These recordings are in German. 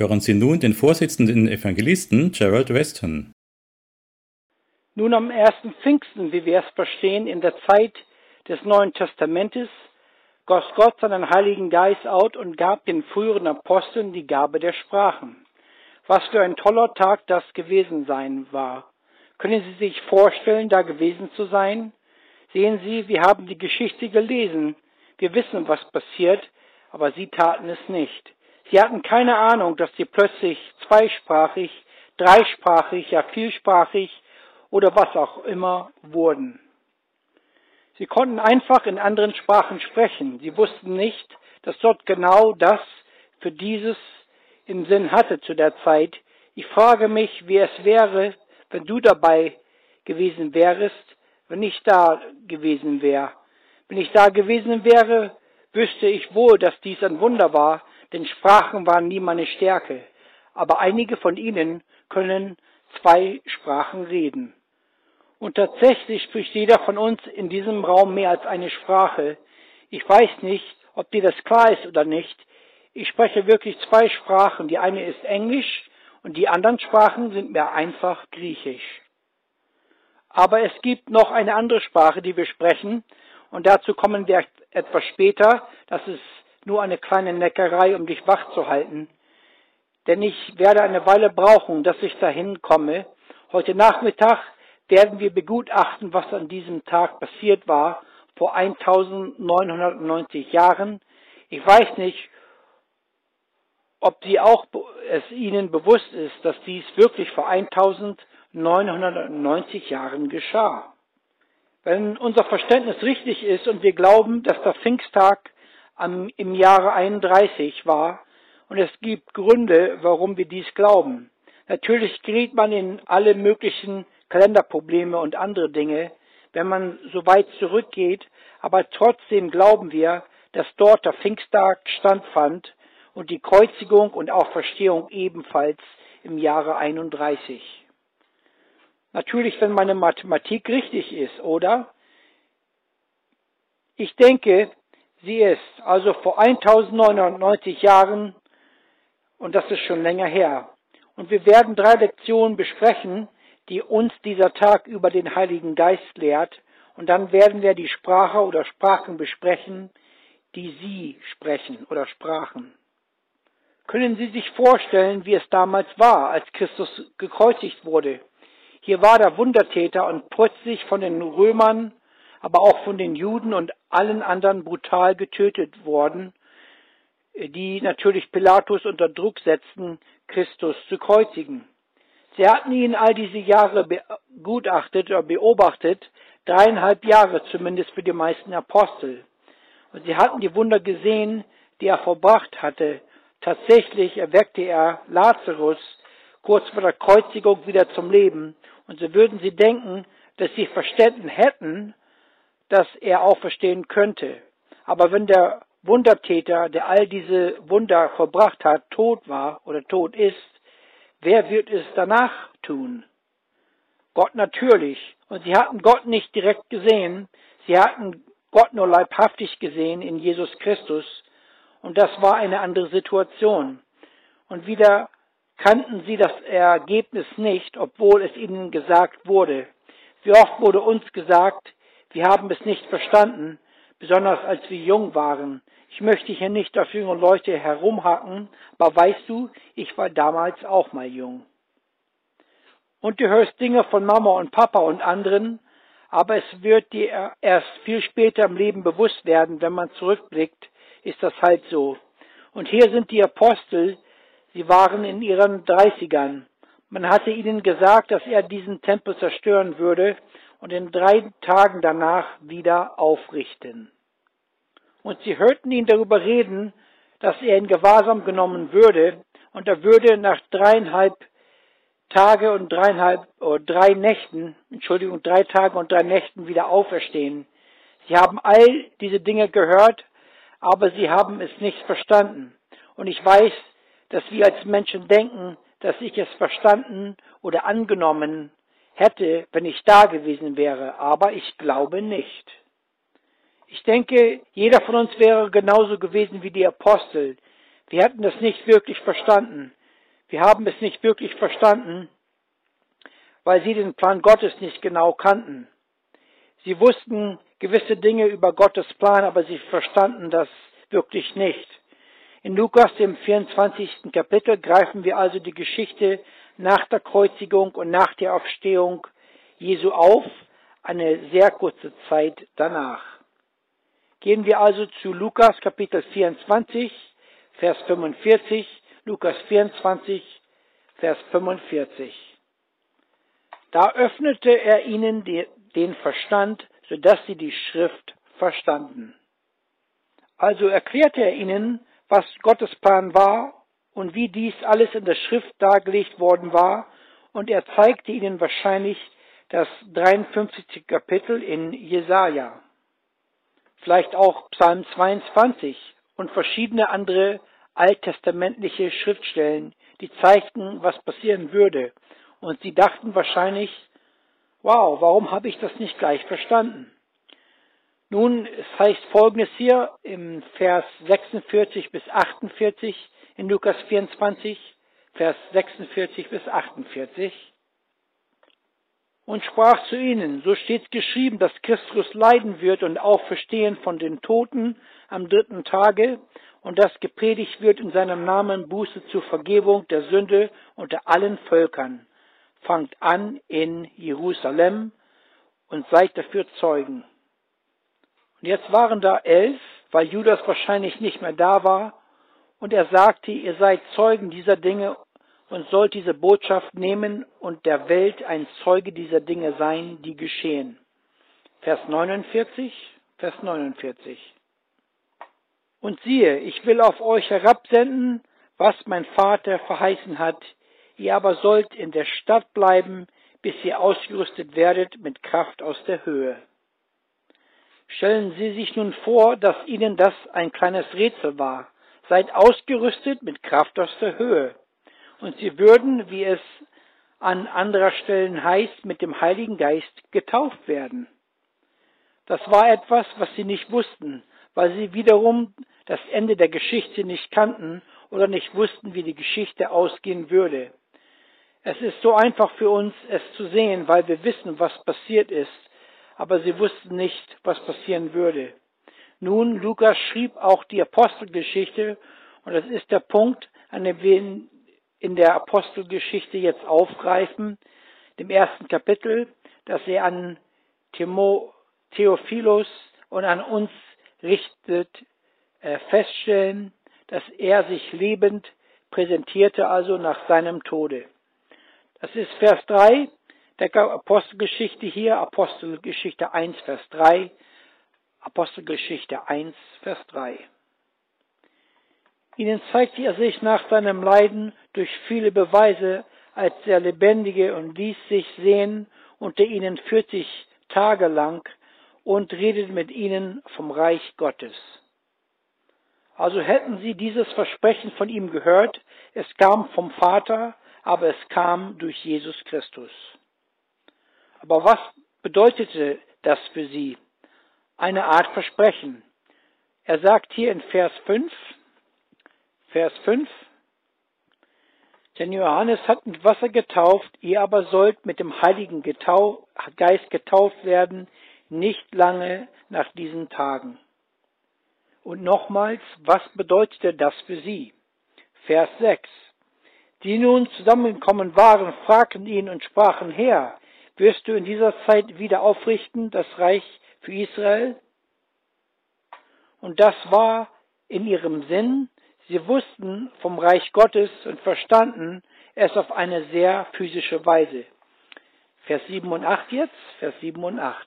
Hören Sie nun den Vorsitzenden Evangelisten Gerald Weston. Nun am ersten Pfingsten, wie wir es verstehen, in der Zeit des Neuen Testamentes, goss Gott seinen Heiligen Geist aus und gab den früheren Aposteln die Gabe der Sprachen. Was für ein toller Tag das gewesen sein war. Können Sie sich vorstellen, da gewesen zu sein? Sehen Sie, wir haben die Geschichte gelesen. Wir wissen, was passiert, aber sie taten es nicht. Sie hatten keine Ahnung, dass sie plötzlich zweisprachig, dreisprachig, ja vielsprachig oder was auch immer wurden. Sie konnten einfach in anderen Sprachen sprechen. Sie wussten nicht, dass Gott genau das für dieses im Sinn hatte zu der Zeit. Ich frage mich, wie es wäre, wenn du dabei gewesen wärest, wenn ich da gewesen wäre. Wenn ich da gewesen wäre, wüsste ich wohl, dass dies ein Wunder war, denn Sprachen waren nie meine Stärke. Aber einige von ihnen können 2 Sprachen reden. Und tatsächlich spricht jeder von uns in diesem Raum mehr als eine Sprache. Ich weiß nicht, ob dir das klar ist oder nicht. Ich spreche wirklich 2 Sprachen. Die eine ist Englisch und die anderen Sprachen sind mir einfach Griechisch. Aber es gibt noch eine andere Sprache, die wir sprechen, und dazu kommen wir etwas später. Das ist nur eine kleine Neckerei, um dich wach zu halten. Denn ich werde eine Weile brauchen, dass ich dahin komme. Heute Nachmittag werden wir begutachten, was an diesem Tag passiert war, vor 1990 Jahren. Ich weiß nicht, ob es Ihnen bewusst ist, dass dies wirklich vor 1990 Jahren geschah. Wenn unser Verständnis richtig ist und wir glauben, dass der Pfingsttag im Jahre 31 war, und es gibt Gründe, warum wir dies glauben. Natürlich gerät man in alle möglichen Kalenderprobleme und andere Dinge, wenn man so weit zurückgeht, aber trotzdem glauben wir, dass dort der Pfingsttag stattfand und die Kreuzigung und auch Verstehung ebenfalls im Jahre 31. Natürlich, wenn meine Mathematik richtig ist, oder? Ich denke, sie ist also vor 1990 Jahren, und das ist schon länger her. Und wir werden 3 Lektionen besprechen, die uns dieser Tag über den Heiligen Geist lehrt. Und dann werden wir die Sprache oder Sprachen besprechen, die Sie sprechen oder sprachen. Können Sie sich vorstellen, wie es damals war, als Christus gekreuzigt wurde? Hier war der Wundertäter und plötzlich von den Römern, aber auch von den Juden und allen anderen brutal getötet worden, die natürlich Pilatus unter Druck setzten, Christus zu kreuzigen. Sie hatten ihn all diese Jahre begutachtet oder beobachtet, 3,5 Jahre zumindest für die meisten Apostel. Und sie hatten die Wunder gesehen, die er vollbracht hatte. Tatsächlich erweckte er Lazarus kurz vor der Kreuzigung wieder zum Leben. Und so würden sie denken, dass sie verstanden hätten, dass er auferstehen könnte. Aber wenn der Wundertäter, der all diese Wunder vollbracht hat, tot war oder tot ist, wer wird es danach tun? Gott natürlich. Und sie hatten Gott nicht direkt gesehen. Sie hatten Gott nur leibhaftig gesehen in Jesus Christus. Und das war eine andere Situation. Und wieder kannten sie das Ergebnis nicht, obwohl es ihnen gesagt wurde. Wie oft wurde uns gesagt, wir haben es nicht verstanden, besonders als wir jung waren. Ich möchte hier nicht auf junge Leute herumhacken, aber weißt du, ich war damals auch mal jung. Und du hörst Dinge von Mama und Papa und anderen, aber es wird dir erst viel später im Leben bewusst werden, wenn man zurückblickt, ist das halt so. Und hier sind die Apostel, sie waren in ihren 30ern. Man hatte ihnen gesagt, dass er diesen Tempel zerstören würde und in 3 Tagen danach wieder aufrichten. Und sie hörten ihn darüber reden, dass er in Gewahrsam genommen würde und er würde nach 3 Tage und 3 Nächten wieder auferstehen. Sie haben all diese Dinge gehört, aber sie haben es nicht verstanden. Und ich weiß, dass wir als Menschen denken, dass ich es verstanden oder angenommen hätte, wenn ich da gewesen wäre, aber ich glaube nicht. Ich denke, jeder von uns wäre genauso gewesen wie die Apostel. Wir hätten das nicht wirklich verstanden. Wir haben es nicht wirklich verstanden, weil sie den Plan Gottes nicht genau kannten. Sie wussten gewisse Dinge über Gottes Plan, aber sie verstanden das wirklich nicht. In Lukas, dem 24. Kapitel, greifen wir also die Geschichte nach der Kreuzigung und nach der Auferstehung Jesu auf, eine sehr kurze Zeit danach. Gehen wir also zu Lukas Kapitel 24, Vers 45, Lukas 24, Vers 45. Da öffnete er ihnen den Verstand, sodass sie die Schrift verstanden. Also erklärte er ihnen, was Gottes Plan war und wie dies alles in der Schrift dargelegt worden war, und er zeigte ihnen wahrscheinlich das 53. Kapitel in Jesaja, vielleicht auch Psalm 22 und verschiedene andere alttestamentliche Schriftstellen, die zeigten, was passieren würde. Und sie dachten wahrscheinlich, wow, warum habe ich das nicht gleich verstanden? Nun, es heißt Folgendes hier im Vers 46 bis 48 in Lukas 24, Vers 46 bis 48. Und sprach zu ihnen, so steht geschrieben, dass Christus leiden wird und auferstehen von den Toten am 3. Tage und dass gepredigt wird in seinem Namen Buße zur Vergebung der Sünde unter allen Völkern. Fangt an in Jerusalem und seid dafür Zeugen. Und jetzt waren da 11, weil Judas wahrscheinlich nicht mehr da war, und er sagte, ihr seid Zeugen dieser Dinge und sollt diese Botschaft nehmen und der Welt ein Zeuge dieser Dinge sein, die geschehen. Vers 49. Und siehe, ich will auf euch herabsenden, was mein Vater verheißen hat, ihr aber sollt in der Stadt bleiben, bis ihr ausgerüstet werdet mit Kraft aus der Höhe. Stellen Sie sich nun vor, dass Ihnen das ein kleines Rätsel war. Seid ausgerüstet mit Kraft aus der Höhe. Und Sie würden, wie es an anderer Stellen heißt, mit dem Heiligen Geist getauft werden. Das war etwas, was Sie nicht wussten, weil Sie wiederum das Ende der Geschichte nicht kannten oder nicht wussten, wie die Geschichte ausgehen würde. Es ist so einfach für uns, es zu sehen, weil wir wissen, was passiert ist, aber sie wussten nicht, was passieren würde. Nun, Lukas schrieb auch die Apostelgeschichte, und das ist der Punkt, an dem wir in der Apostelgeschichte jetzt aufgreifen, dem 1. Kapitel, das er an Theophilus und an uns richtet, feststellen, dass er sich lebend präsentierte, also nach seinem Tode. Das ist Vers 3 der Apostelgeschichte hier, Apostelgeschichte 1, Vers 3, Apostelgeschichte 1, Vers 3. Ihnen zeigte er sich nach seinem Leiden durch viele Beweise als der Lebendige und ließ sich sehen unter ihnen 40 Tage lang und redete mit ihnen vom Reich Gottes. Also hätten sie dieses Versprechen von ihm gehört, es kam vom Vater, aber es kam durch Jesus Christus. Aber was bedeutete das für sie? Eine Art Versprechen. Er sagt hier in Vers 5, denn Johannes hat mit Wasser getauft, ihr aber sollt mit dem Heiligen Geist getauft werden, nicht lange nach diesen Tagen. Und nochmals, was bedeutete das für sie? Vers 6. Die nun zusammengekommen waren, fragten ihn und sprachen, Herr, wirst du in dieser Zeit wieder aufrichten, das Reich für Israel? Und das war in ihrem Sinn. Sie wussten vom Reich Gottes und verstanden es auf eine sehr physische Weise. Vers 7 und 8 jetzt, Vers 7 und 8.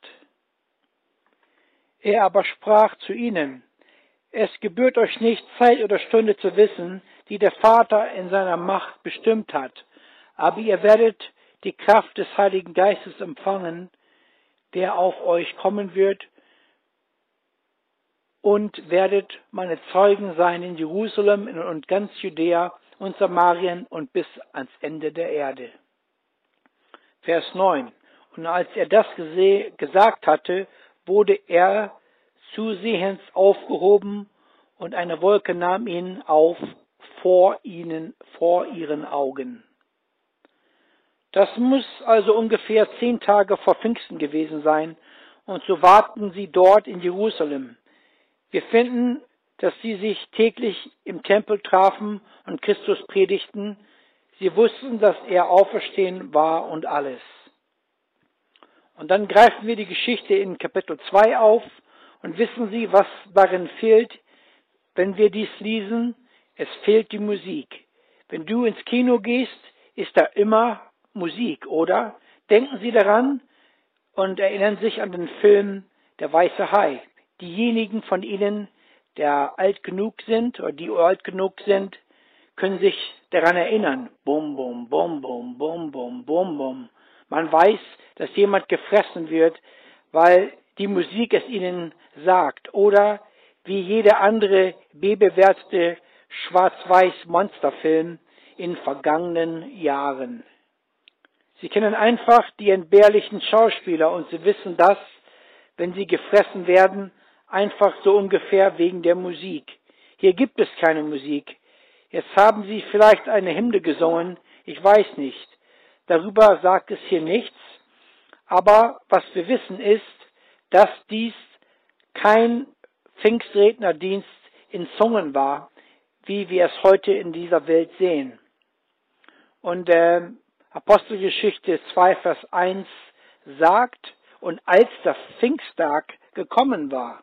Er aber sprach zu ihnen, es gebührt euch nicht, Zeit oder Stunde zu wissen, die der Vater in seiner Macht bestimmt hat, aber ihr werdet die Kraft des Heiligen Geistes empfangen, der auf euch kommen wird, und werdet meine Zeugen sein in Jerusalem und ganz Judäa und Samarien und bis ans Ende der Erde. Vers 9. Und als er das gesagt hatte, wurde er zusehends aufgehoben und eine Wolke nahm ihn auf vor ihren Augen. Das muss also ungefähr 10 Tage vor Pfingsten gewesen sein, und so warten sie dort in Jerusalem. Wir finden, dass sie sich täglich im Tempel trafen und Christus predigten. Sie wussten, dass er auferstehen war und alles. Und dann greifen wir die Geschichte in Kapitel 2 auf und wissen Sie, was darin fehlt, wenn wir dies lesen? Es fehlt die Musik. Wenn du ins Kino gehst, ist da immer Musik, oder? Denken Sie daran und erinnern sich an den Film Der weiße Hai. Diejenigen von Ihnen, der alt genug sind oder die alt genug sind, können sich daran erinnern. Bum, bum, bum, bum, bum, bum, bum, bum. Man weiß, dass jemand gefressen wird, weil die Musik es ihnen sagt. Oder wie jeder andere B-bewertete Schwarz-Weiß-Monsterfilm in vergangenen Jahren. Sie kennen einfach die entbehrlichen Schauspieler und sie wissen das, wenn sie gefressen werden, einfach so ungefähr wegen der Musik. Hier gibt es keine Musik. Jetzt haben sie vielleicht eine Hymne gesungen, ich weiß nicht. Darüber sagt es hier nichts. Aber was wir wissen ist, dass dies kein Pfingstrednerdienst in Zungen war, wie wir es heute in dieser Welt sehen. Und Apostelgeschichte 2, Vers 1 sagt, und als der Pfingsttag gekommen war,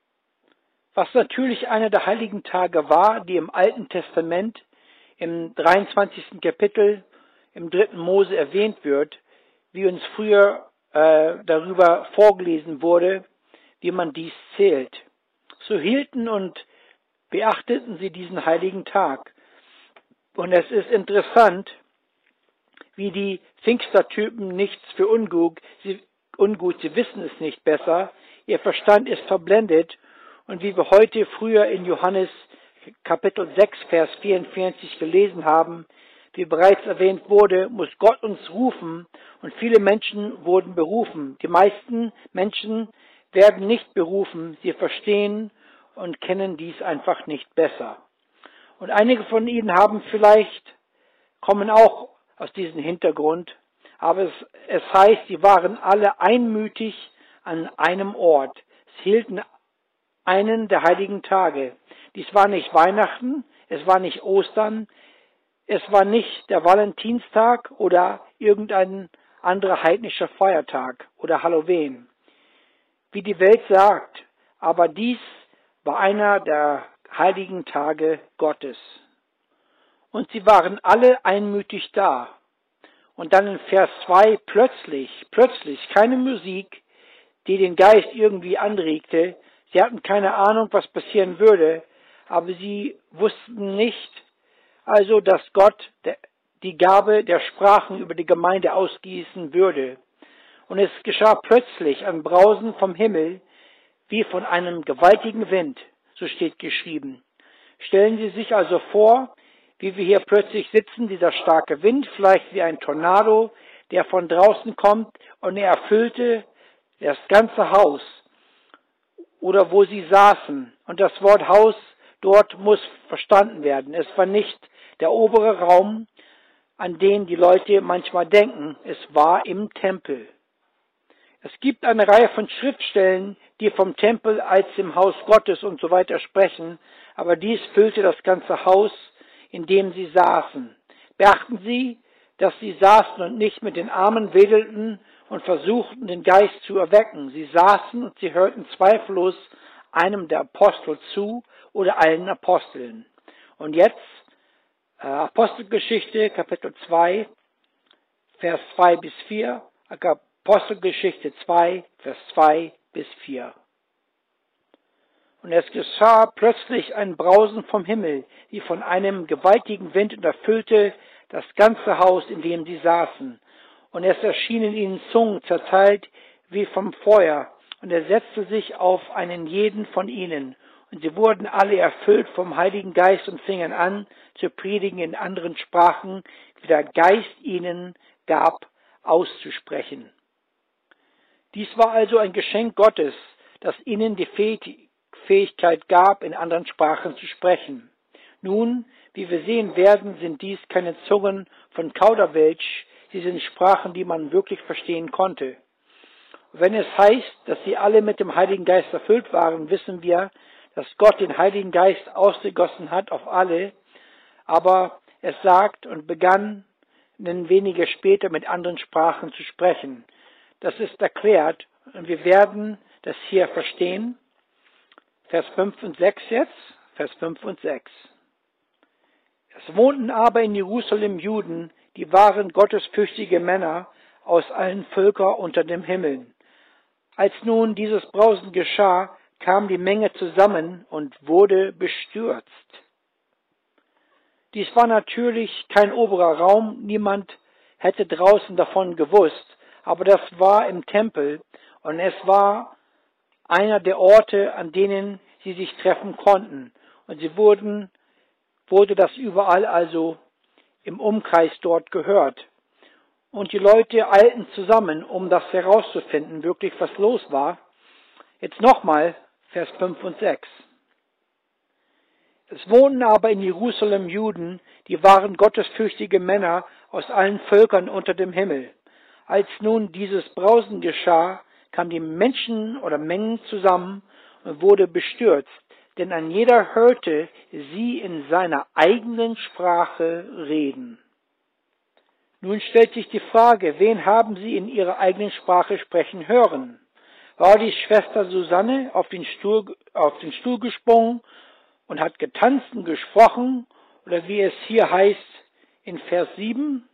was natürlich einer der heiligen Tage war, die im Alten Testament im 23. Kapitel im 3. Mose erwähnt wird, wie uns früher darüber vorgelesen wurde, wie man dies zählt. So hielten und beachteten sie diesen heiligen Tag. Und es ist interessant, wie die Pfingstertypen nichts für ungut, sie wissen es nicht besser, ihr Verstand ist verblendet, und wie wir heute früher in Johannes Kapitel 6, Vers 44 gelesen haben, wie bereits erwähnt wurde, muss Gott uns rufen, und viele Menschen wurden berufen. Die meisten Menschen werden nicht berufen, sie verstehen und kennen dies einfach nicht besser. Und einige von ihnen kommen auch aus diesem Hintergrund, aber es heißt, sie waren alle einmütig an einem Ort. Sie hielten einen der heiligen Tage. Dies war nicht Weihnachten, es war nicht Ostern, es war nicht der Valentinstag oder irgendein anderer heidnischer Feiertag oder Halloween, wie die Welt sagt, aber dies war einer der heiligen Tage Gottes. Und sie waren alle einmütig da. Und dann in Vers 2 plötzlich, keine Musik, die den Geist irgendwie anregte. Sie hatten keine Ahnung, was passieren würde, aber sie wussten nicht, also dass Gott die Gabe der Sprachen über die Gemeinde ausgießen würde. Und es geschah plötzlich ein Brausen vom Himmel, wie von einem gewaltigen Wind, so steht geschrieben. Stellen Sie sich also vor, wie wir hier plötzlich sitzen, dieser starke Wind, vielleicht wie ein Tornado, der von draußen kommt, und er erfüllte das ganze Haus oder wo sie saßen. Und das Wort Haus dort muss verstanden werden. Es war nicht der obere Raum, an den die Leute manchmal denken. Es war im Tempel. Es gibt eine Reihe von Schriftstellen, die vom Tempel als im Haus Gottes und so weiter sprechen, aber dies füllte das ganze Haus, in dem sie saßen. Beachten Sie, dass sie saßen und nicht mit den Armen wedelten und versuchten, den Geist zu erwecken. Sie saßen und sie hörten zweifellos einem der Apostel zu oder allen Aposteln. Und jetzt Apostelgeschichte, Kapitel 2, Vers 2 bis 4, Apostelgeschichte 2, Vers 2 bis 4. Und es geschah plötzlich ein Brausen vom Himmel, wie von einem gewaltigen Wind, und erfüllte das ganze Haus, in dem sie saßen. Und es erschienen ihnen Zungen zerteilt wie vom Feuer, und er setzte sich auf einen jeden von ihnen. Und sie wurden alle erfüllt vom Heiligen Geist und fingen an, zu predigen in anderen Sprachen, wie der Geist ihnen gab, auszusprechen. Dies war also ein Geschenk Gottes, das ihnen die Fähigkeit gab, in anderen Sprachen zu sprechen. Nun, wie wir sehen werden, sind dies keine Zungen von Kauderwelsch, sie sind Sprachen, die man wirklich verstehen konnte. Wenn es heißt, dass sie alle mit dem Heiligen Geist erfüllt waren, wissen wir, dass Gott den Heiligen Geist ausgegossen hat auf alle, aber es sagt und begann wenige später mit anderen Sprachen zu sprechen. Das ist erklärt und wir werden das hier verstehen. Vers 5 und 6 jetzt, Vers 5 und 6. Es wohnten aber in Jerusalem Juden, die waren gottesfürchtige Männer aus allen Völkern unter dem Himmel. Als nun dieses Brausen geschah, kam die Menge zusammen und wurde bestürzt. Dies war natürlich kein oberer Raum, niemand hätte draußen davon gewusst, aber das war im Tempel und es war einer der Orte, an denen sie sich treffen konnten. Und wurde das überall also im Umkreis dort gehört. Und die Leute eilten zusammen, um das herauszufinden, wirklich was los war. Jetzt nochmal Vers 5 und 6. Es wohnten aber in Jerusalem Juden, die waren gottesfürchtige Männer aus allen Völkern unter dem Himmel. Als nun dieses Brausen geschah, kamen die Menschen oder Mengen zusammen und wurde bestürzt, denn ein jeder hörte sie in seiner eigenen Sprache reden. Nun stellt sich die Frage, wen haben sie in ihrer eigenen Sprache sprechen hören? War die Schwester Susanne auf den Stuhl gesprungen und hat getanzt und gesprochen, oder wie es hier heißt in Vers 7,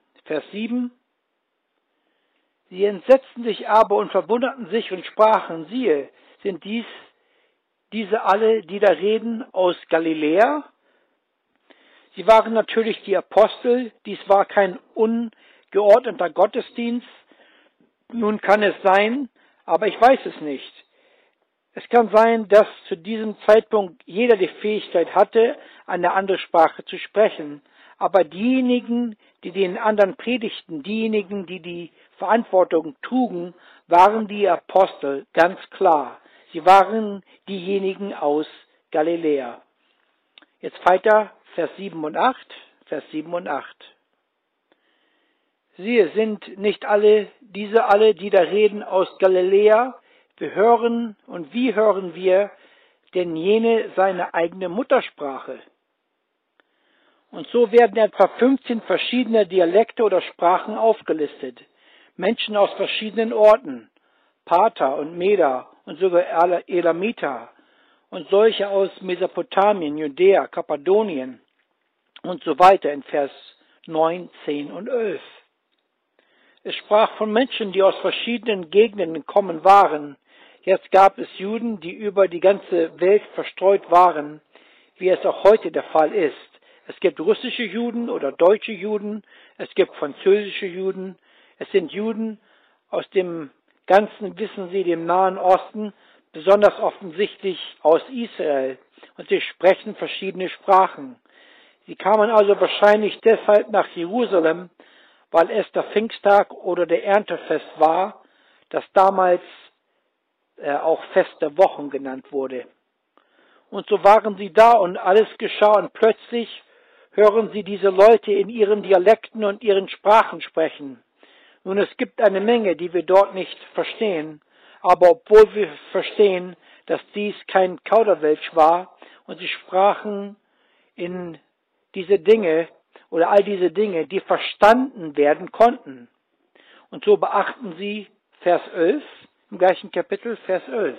sie entsetzten sich aber und verwunderten sich und sprachen, siehe, sind diese alle, die da reden, aus Galiläa? Sie waren natürlich die Apostel, dies war kein ungeordneter Gottesdienst. Nun kann es sein, aber ich weiß es nicht. Es kann sein, dass zu diesem Zeitpunkt jeder die Fähigkeit hatte, eine andere Sprache zu sprechen. Aber diejenigen, die den anderen predigten, diejenigen, die die Verantwortung trugen, waren die Apostel, ganz klar. Sie waren diejenigen aus Galiläa. Jetzt weiter, Vers 7 und 8. Siehe, sind nicht diese alle, die da reden, aus Galiläa? Wir hören und wie hören wir denn jene seine eigene Muttersprache? Und so werden etwa 15 verschiedene Dialekte oder Sprachen aufgelistet. Menschen aus verschiedenen Orten, Parther und Meder und sogar Elamiter und solche aus Mesopotamien, Judäa, Kappadonien und so weiter in Vers 9, 10 und 11. Es sprach von Menschen, die aus verschiedenen Gegenden gekommen waren. Jetzt gab es Juden, die über die ganze Welt verstreut waren, wie es auch heute der Fall ist. Es gibt russische Juden oder deutsche Juden, es gibt französische Juden, es sind Juden aus dem ganzen, wissen Sie, dem Nahen Osten, besonders offensichtlich aus Israel, und sie sprechen verschiedene Sprachen. Sie kamen also wahrscheinlich deshalb nach Jerusalem, weil es der Pfingsttag oder der Erntefest war, das damals auch Fest der Wochen genannt wurde. Und so waren sie da und alles geschah und plötzlich hören sie diese Leute in ihren Dialekten und ihren Sprachen sprechen. Nun, es gibt eine Menge, die wir dort nicht verstehen, aber obwohl wir verstehen, dass dies kein Kauderwelsch war und sie sprachen in diese Dinge oder all diese Dinge, die verstanden werden konnten. Und so beachten Sie Vers 11, im gleichen Kapitel, Vers 11.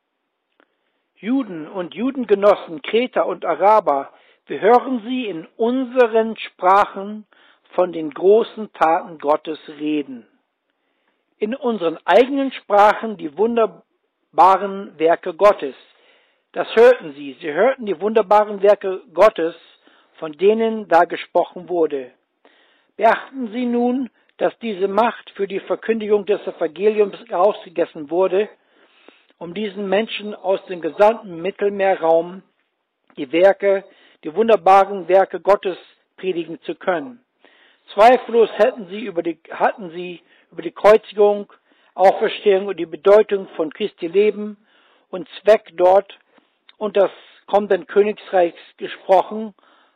Juden und Judengenossen, Kreter und Araber, wir hören sie in unseren Sprachen von den großen Taten Gottes reden. In unseren eigenen Sprachen die wunderbaren Werke Gottes. Das hörten sie. Sie hörten die wunderbaren Werke Gottes, von denen da gesprochen wurde. Beachten Sie nun, dass diese Macht für die Verkündigung des Evangeliums ausgegessen wurde, um diesen Menschen aus dem gesamten Mittelmeerraum die wunderbaren Werke Gottes predigen zu können. Zweifellos hatten sie über die Kreuzigung, Auferstehung und die Bedeutung von Christi Leben und Zweck dort und des kommenden Königsreichs gesprochen,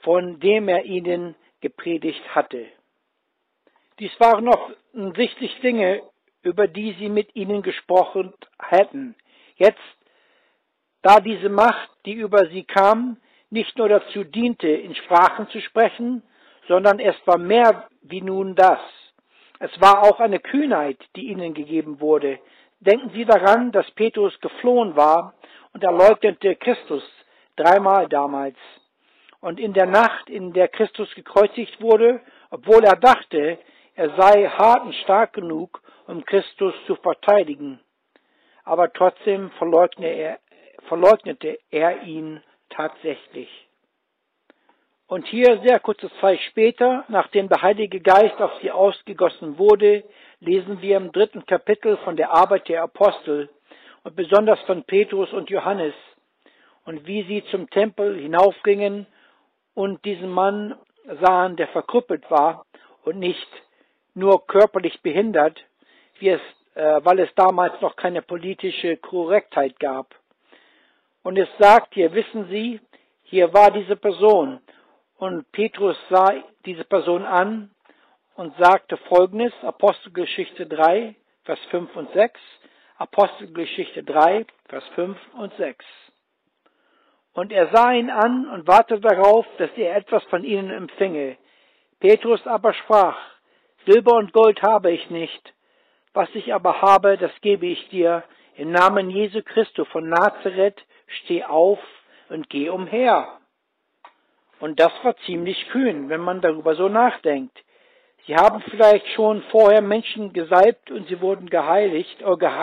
von dem er ihnen gepredigt hatte. Dies waren offensichtlich Dinge, über die sie mit ihnen gesprochen hätten. Jetzt, da diese Macht, die über sie kam, nicht nur dazu diente, in Sprachen zu sprechen, sondern es war mehr wie nun das. Es war auch eine Kühnheit, die ihnen gegeben wurde. Denken Sie daran, dass Petrus geflohen war und er leugnete Christus 3-mal damals. Und in der Nacht, in der Christus gekreuzigt wurde, obwohl er dachte, er sei hart und stark genug, um Christus zu verteidigen. Aber trotzdem verleugnete er ihn tatsächlich. Und hier, sehr kurze Zeit später, nachdem der Heilige Geist auf sie ausgegossen wurde, lesen wir im 3. Kapitel von der Arbeit der Apostel und besonders von Petrus und Johannes und wie sie zum Tempel hinaufgingen und diesen Mann sahen, der verkrüppelt war und nicht nur körperlich behindert, weil es damals noch keine politische Korrektheit gab. Und es sagt hier, wissen Sie, hier war diese Person. Und Petrus sah diese Person an und sagte Folgendes, Apostelgeschichte 3, Vers 5 und 6, Apostelgeschichte 3, Vers 5 und 6. Und er sah ihn an und wartete darauf, dass er etwas von ihnen empfinge. Petrus aber sprach, Silber und Gold habe ich nicht, was ich aber habe, das gebe ich dir. Im Namen Jesu Christi von Nazareth, steh auf und geh umher. Und das war ziemlich kühn, wenn man darüber so nachdenkt. Sie haben vielleicht schon vorher Menschen gesalbt und sie wurden geheilt,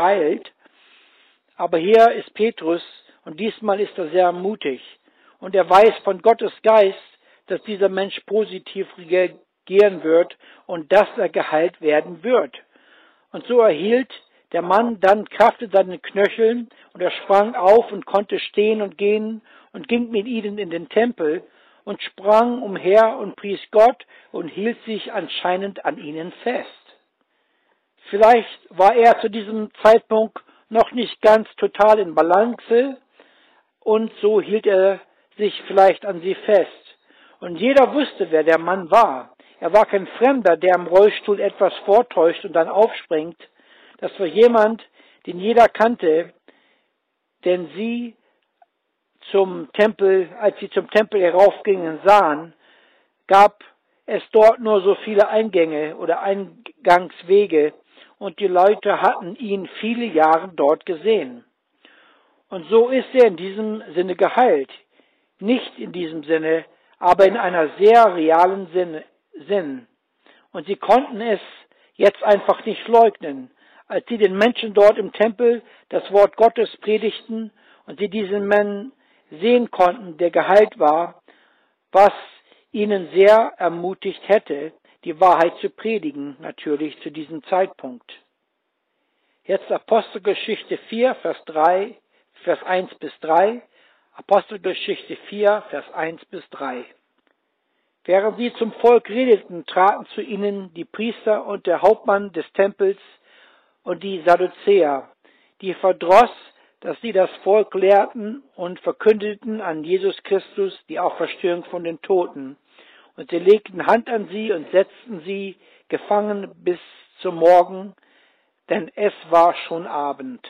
aber hier ist Petrus und diesmal ist er sehr mutig. Und er weiß von Gottes Geist, dass dieser Mensch positiv reagieren wird und dass er geheilt werden wird. Und so erhielt der Mann dann Kraft in seinen Knöcheln und er sprang auf und konnte stehen und gehen und ging mit ihnen in den Tempel und sprang umher und pries Gott und hielt sich anscheinend an ihnen fest. Vielleicht war er zu diesem Zeitpunkt noch nicht ganz total in Balance und so hielt er sich vielleicht an sie fest. Und jeder wusste, wer der Mann war. Er war kein Fremder, der im Rollstuhl etwas vortäuscht und dann aufspringt. Das war jemand, den jeder kannte, denn als sie zum Tempel heraufgingen, sahen, gab es dort nur so viele Eingänge oder Eingangswege und die Leute hatten ihn viele Jahre dort gesehen. Und so ist er in diesem Sinne geheilt. Nicht in diesem Sinne, aber in einer sehr realen Sinn. Und sie konnten es jetzt einfach nicht leugnen. Als sie den Menschen dort im Tempel das Wort Gottes predigten und sie diesen Mann sehen konnten, der geheilt war, was ihnen sehr ermutigt hätte, die Wahrheit zu predigen, natürlich zu diesem Zeitpunkt. Jetzt Apostelgeschichte 4, Vers 1 bis 3, Apostelgeschichte 4, Vers 1 bis 3. Während sie zum Volk redeten, traten zu ihnen die Priester und der Hauptmann des Tempels und die Sadduzäer, die verdross, dass sie das Volk lehrten und verkündeten an Jesus Christus die Auferstehung von den Toten. Und sie legten Hand an sie und setzten sie gefangen bis zum Morgen, denn es war schon Abend.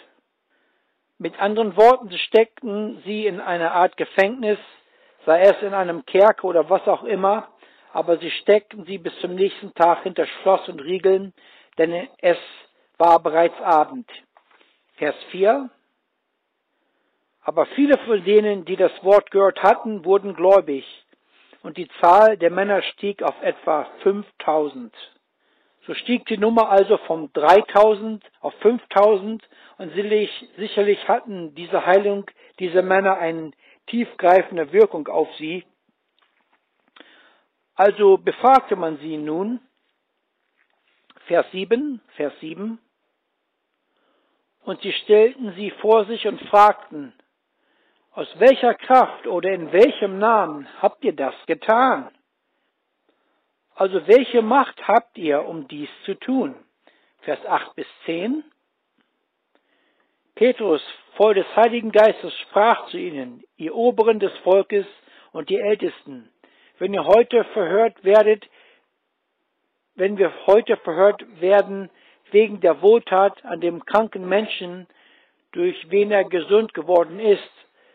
Mit anderen Worten, sie steckten sie in eine Art Gefängnis, sei es in einem Kerker oder was auch immer, aber sie steckten sie bis zum nächsten Tag hinter Schloss und Riegeln, denn es war bereits Abend. Vers 4. Aber viele von denen, die das Wort gehört hatten, wurden gläubig, und die Zahl der Männer stieg auf etwa 5000. So stieg die Nummer also von 3000 auf 5000 und sicherlich hatten diese Heilung dieser Männer eine tiefgreifende Wirkung auf sie. Also befragte man sie nun, Vers 7, und sie stellten sie vor sich und fragten, aus welcher Kraft oder in welchem Namen habt ihr das getan? Also welche Macht habt ihr, um dies zu tun? Vers 8 bis 10. Petrus, voll des Heiligen Geistes, sprach zu ihnen, ihr Oberen des Volkes und die Ältesten, wenn wir heute verhört werden wegen der Wohltat an dem kranken Menschen, durch wen er gesund geworden ist,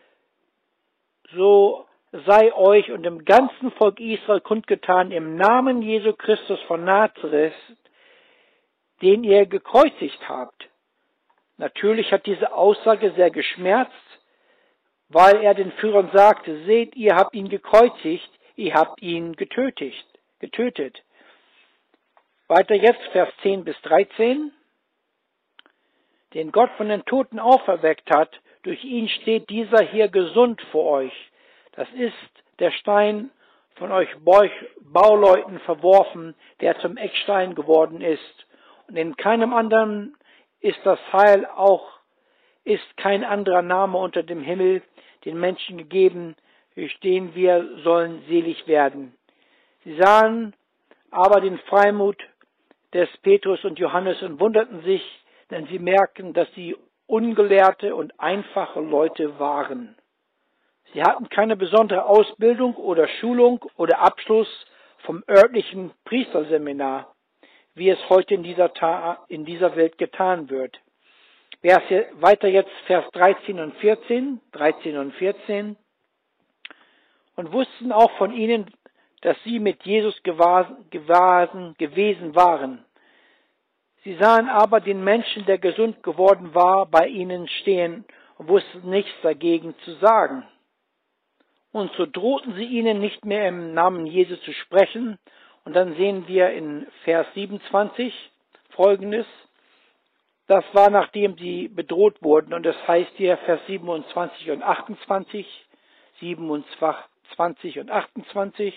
so sei euch und dem ganzen Volk Israel kundgetan im Namen Jesu Christus von Nazareth, den ihr gekreuzigt habt. Natürlich hat diese Aussage sehr geschmerzt, weil er den Führern sagte, seht, ihr habt ihn gekreuzigt, ihr habt ihn getötet. Weiter jetzt, Vers 10 bis 13. Den Gott von den Toten auferweckt hat, durch ihn steht dieser hier gesund vor euch. Das ist der Stein von euch Bauleuten verworfen, der zum Eckstein geworden ist. Und in keinem anderen ist das Heil ist kein anderer Name unter dem Himmel den Menschen gegeben, durch den wir sollen selig werden. Sie sahen aber den Freimut des Petrus und Johannes und wunderten sich, denn sie merkten, dass sie ungelehrte und einfache Leute waren. Sie hatten keine besondere Ausbildung oder Schulung oder Abschluss vom örtlichen Priesterseminar, wie es heute in dieser Welt getan wird. Weiter jetzt Vers 13 und 14. Und wussten auch von ihnen, dass sie mit Jesus gewesen waren. Sie sahen aber den Menschen, der gesund geworden war, bei ihnen stehen und wussten nichts dagegen zu sagen. Und so drohten sie ihnen nicht mehr im Namen Jesu zu sprechen. Und dann sehen wir in Vers 27 Folgendes. Das war, nachdem sie bedroht wurden. Und das heißt hier Vers 27 und 28. 27 und 28.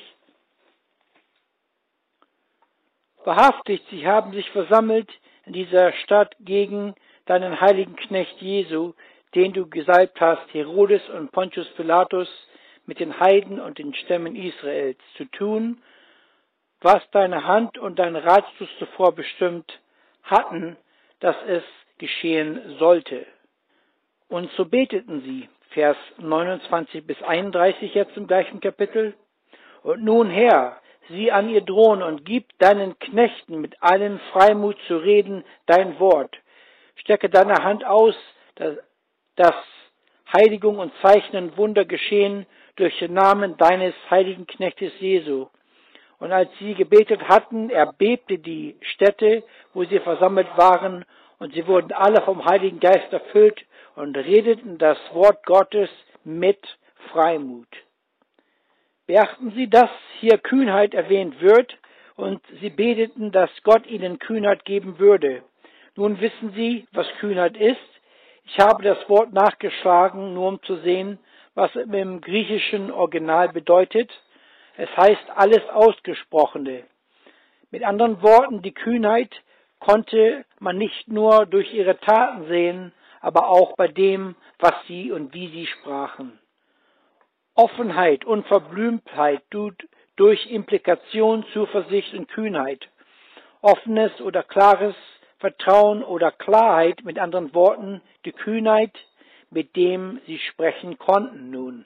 Wahrhaftig, sie haben sich versammelt in dieser Stadt gegen deinen heiligen Knecht Jesu, den du gesalbt hast, Herodes und Pontius Pilatus, mit den Heiden und den Stämmen Israels, zu tun, was deine Hand und dein Ratschluss zuvor bestimmt hatten, dass es geschehen sollte. Und so beteten sie, Vers 29 bis 31 jetzt im gleichen Kapitel. Und nun, Herr, sieh an ihr drohen und gib deinen Knechten mit allen Freimut zu reden dein Wort. Strecke deine Hand aus, dass Heiligung und Zeichen und Wunder geschehen durch den Namen deines heiligen Knechtes Jesu. Und als sie gebetet hatten, erbebte die Stätte, wo sie versammelt waren, und sie wurden alle vom Heiligen Geist erfüllt und redeten das Wort Gottes mit Freimut. Beachten Sie, dass hier Kühnheit erwähnt wird, und sie beteten, dass Gott ihnen Kühnheit geben würde. Nun wissen Sie, was Kühnheit ist. Ich habe das Wort nachgeschlagen, nur um zu sehen, was es im griechischen Original bedeutet. Es heißt alles Ausgesprochene. Mit anderen Worten, die Kühnheit konnte man nicht nur durch ihre Taten sehen, aber auch bei dem, was sie und wie sie sprachen. Offenheit, Unverblümtheit durch Implikation, Zuversicht und Kühnheit. Offenes oder klares Vertrauen oder Klarheit, mit anderen Worten, die Kühnheit, mit dem sie sprechen konnten nun.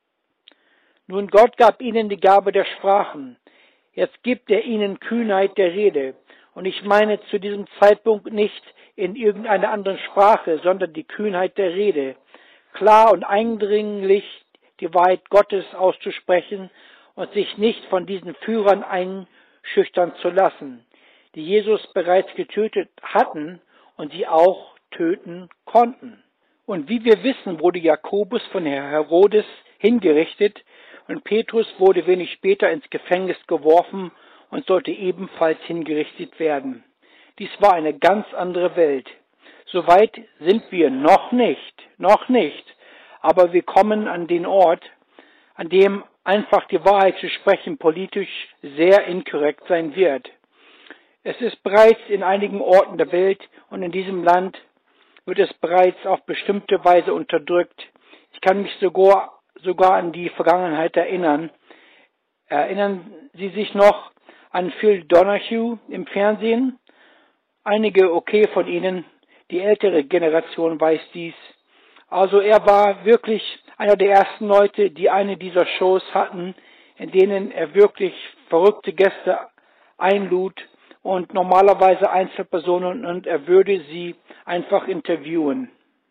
Nun, Gott gab ihnen die Gabe der Sprachen. Jetzt gibt er ihnen Kühnheit der Rede. Und ich meine zu diesem Zeitpunkt nicht in irgendeiner anderen Sprache, sondern die Kühnheit der Rede. Klar und eindringlich die Wahrheit Gottes auszusprechen und sich nicht von diesen Führern einschüchtern zu lassen, die Jesus bereits getötet hatten und sie auch töten konnten. Und wie wir wissen, wurde Jakobus von Herodes hingerichtet und Petrus wurde wenig später ins Gefängnis geworfen und sollte ebenfalls hingerichtet werden. Dies war eine ganz andere Welt. Soweit sind wir noch nicht, aber wir kommen an den Ort, an dem einfach die Wahrheit zu sprechen politisch sehr inkorrekt sein wird. Es ist bereits in einigen Orten der Welt und in diesem Land wird es bereits auf bestimmte Weise unterdrückt. Ich kann mich sogar an die Vergangenheit erinnern. Erinnern Sie sich noch an Phil Donahue im Fernsehen? Einige von Ihnen, die ältere Generation weiß dies. Also er war wirklich einer der ersten Leute, die eine dieser Shows hatten, in denen er wirklich verrückte Gäste einlud und normalerweise Einzelpersonen, und er würde sie einfach interviewen.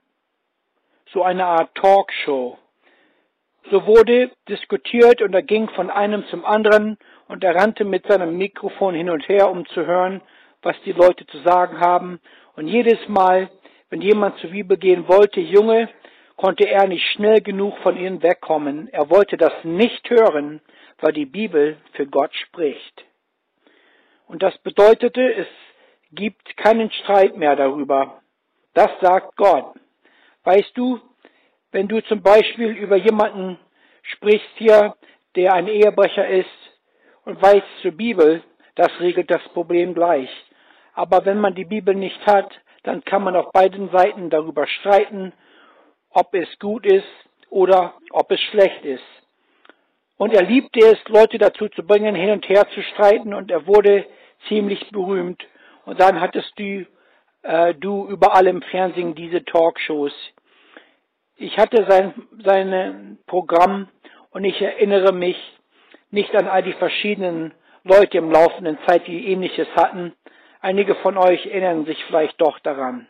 So eine Art Talkshow. So wurde diskutiert und er ging von einem zum anderen und er rannte mit seinem Mikrofon hin und her, um zu hören, was die Leute zu sagen haben. Und jedes Mal, wenn jemand zur Bibel gehen wollte, Junge, konnte er nicht schnell genug von ihnen wegkommen. Er wollte das nicht hören, weil die Bibel für Gott spricht. Und das bedeutete, es gibt keinen Streit mehr darüber. Das sagt Gott. Weißt du, wenn du zum Beispiel über jemanden sprichst hier, der ein Ehebrecher ist und weißt zur Bibel, das regelt das Problem gleich. Aber wenn man die Bibel nicht hat, dann kann man auf beiden Seiten darüber streiten, ob es gut ist oder ob es schlecht ist. Und er liebte es, Leute dazu zu bringen, hin und her zu streiten, und er wurde ziemlich berühmt. Und dann hattest du überall im Fernsehen diese Talkshows. Ich hatte sein Programm und ich erinnere mich nicht an all die verschiedenen Leute im laufenden Zeit, die Ähnliches hatten. Einige von euch erinnern sich vielleicht doch daran.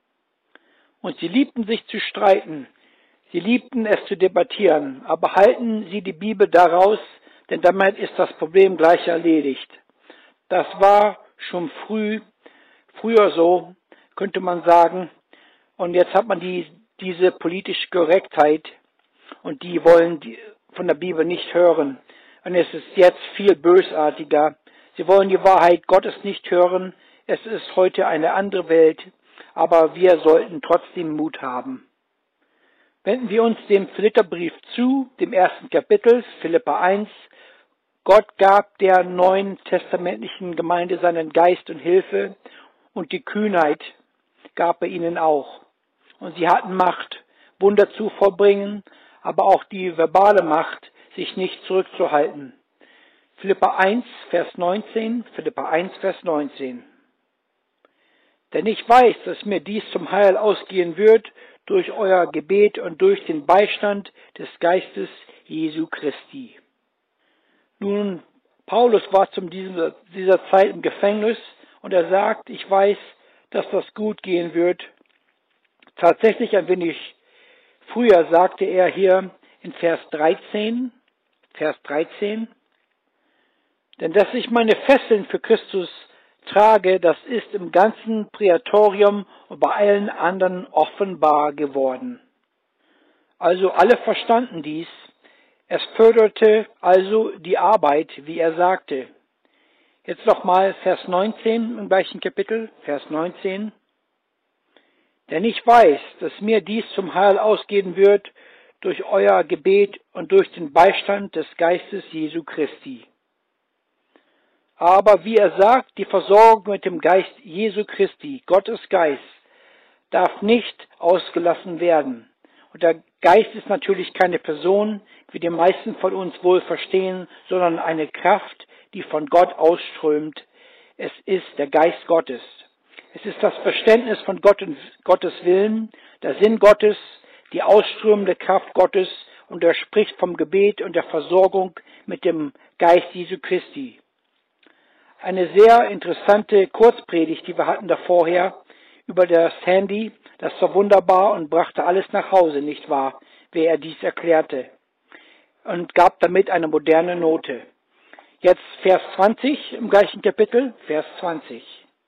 Und sie liebten sich zu streiten. Sie liebten es zu debattieren, aber halten Sie die Bibel daraus, denn damit ist das Problem gleich erledigt. Das war schon früher so, könnte man sagen. Und jetzt hat man diese politische Korrektheit und die wollen von der Bibel nicht hören. Und es ist jetzt viel bösartiger. Sie wollen die Wahrheit Gottes nicht hören. Es ist heute eine andere Welt, aber wir sollten trotzdem Mut haben. Wenden wir uns dem Philipperbrief zu, dem ersten Kapitel, Philipper 1. Gott gab der neuen testamentlichen Gemeinde seinen Geist und Hilfe, und die Kühnheit gab er ihnen auch. Und sie hatten Macht, Wunder zu vollbringen, aber auch die verbale Macht, sich nicht zurückzuhalten. Philipper 1, Vers 19, Philipper 1, Vers 19. Denn ich weiß, dass mir dies zum Heil ausgehen wird, durch euer Gebet und durch den Beistand des Geistes Jesu Christi. Nun, Paulus war zu dieser Zeit im Gefängnis und er sagt, ich weiß, dass das gut gehen wird. Tatsächlich ein wenig früher sagte er hier in Vers 13, denn dass ich meine Fesseln für Christus trage, das ist im ganzen Prätorium und bei allen anderen offenbar geworden. Also alle verstanden dies. Es förderte also die Arbeit, wie er sagte. Jetzt nochmal Vers 19 im gleichen Kapitel, Vers 19. Denn ich weiß, dass mir dies zum Heil ausgehen wird durch euer Gebet und durch den Beistand des Geistes Jesu Christi. Aber wie er sagt, die Versorgung mit dem Geist Jesu Christi, Gottes Geist, darf nicht ausgelassen werden. Und der Geist ist natürlich keine Person, wie die meisten von uns wohl verstehen, sondern eine Kraft, die von Gott ausströmt. Es ist der Geist Gottes. Es ist das Verständnis von Gottes Willen, der Sinn Gottes, die ausströmende Kraft Gottes, und er spricht vom Gebet und der Versorgung mit dem Geist Jesu Christi. Eine sehr interessante Kurzpredigt, die wir hatten da vorher, über das Handy. Das war wunderbar und brachte alles nach Hause, nicht wahr, wie er dies erklärte. Und gab damit eine moderne Note. Jetzt Vers 20 im gleichen Kapitel, Vers 20.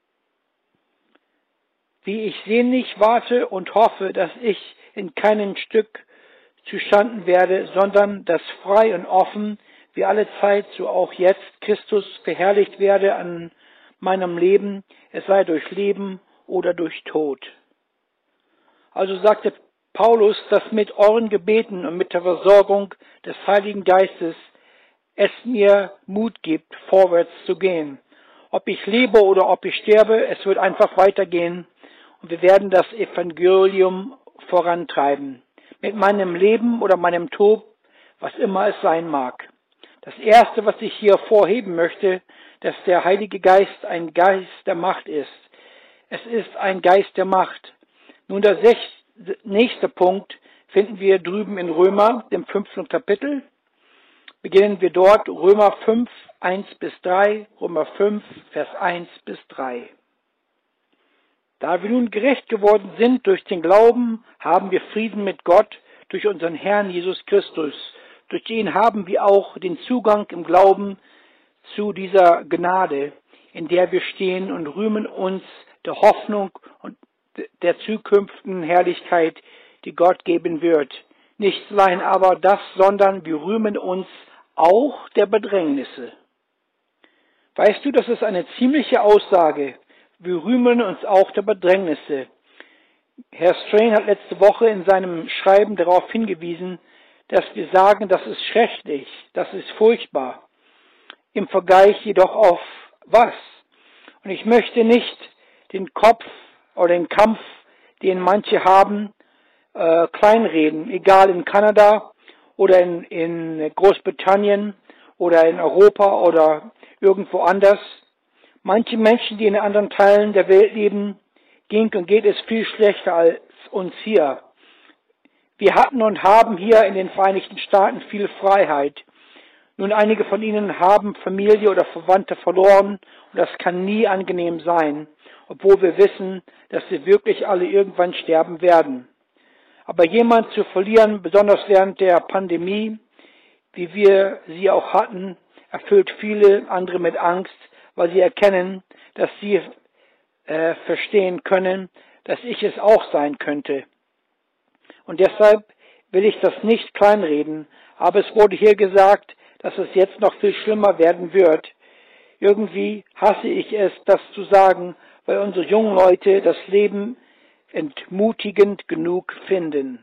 Wie ich sehnlich warte und hoffe, dass ich in keinem Stück zustanden werde, sondern dass frei und offen, wie alle Zeit, so auch jetzt, Christus verherrlicht werde an meinem Leben, es sei durch Leben oder durch Tod. Also sagte Paulus, dass mit euren Gebeten und mit der Versorgung des Heiligen Geistes es mir Mut gibt, vorwärts zu gehen. Ob ich lebe oder ob ich sterbe, es wird einfach weitergehen und wir werden das Evangelium vorantreiben. Mit meinem Leben oder meinem Tod, was immer es sein mag. Das Erste, was ich hier vorheben möchte, dass der Heilige Geist ein Geist der Macht ist. Es ist ein Geist der Macht. Nun, der nächste Punkt finden wir drüben in Römer, dem 5. Kapitel. beginnen wir dort Römer 5, 1 bis 3, Römer 5, Vers 1 bis 3. Da wir nun gerecht geworden sind durch den Glauben, haben wir Frieden mit Gott durch unseren Herrn Jesus Christus. Durch ihn haben wir auch den Zugang im Glauben zu dieser Gnade, in der wir stehen und rühmen uns der Hoffnung und der zukünftigen Herrlichkeit, die Gott geben wird. Nicht allein aber das, sondern wir rühmen uns auch der Bedrängnisse. Weißt du, das ist eine ziemliche Aussage. Wir rühmen uns auch der Bedrängnisse. Herr Strain hat letzte Woche in seinem Schreiben darauf hingewiesen, dass wir sagen, das ist schrecklich, das ist furchtbar. Im Vergleich jedoch auf was? Und ich möchte nicht den Kopf oder den Kampf, den manche haben, kleinreden, egal in Kanada oder in Großbritannien oder in Europa oder irgendwo anders. Manche Menschen, die in anderen Teilen der Welt leben, geht es viel schlechter als uns hier. Wir hatten und haben hier in den Vereinigten Staaten viel Freiheit. Nun, einige von ihnen haben Familie oder Verwandte verloren und das kann nie angenehm sein, obwohl wir wissen, dass sie wirklich alle irgendwann sterben werden. Aber jemand zu verlieren, besonders während der Pandemie, wie wir sie auch hatten, erfüllt viele andere mit Angst, weil sie erkennen, dass sie verstehen können, dass ich es auch sein könnte. Und deshalb will ich das nicht kleinreden, aber es wurde hier gesagt, dass es jetzt noch viel schlimmer werden wird. Irgendwie hasse ich es, das zu sagen, weil unsere jungen Leute das Leben entmutigend genug finden.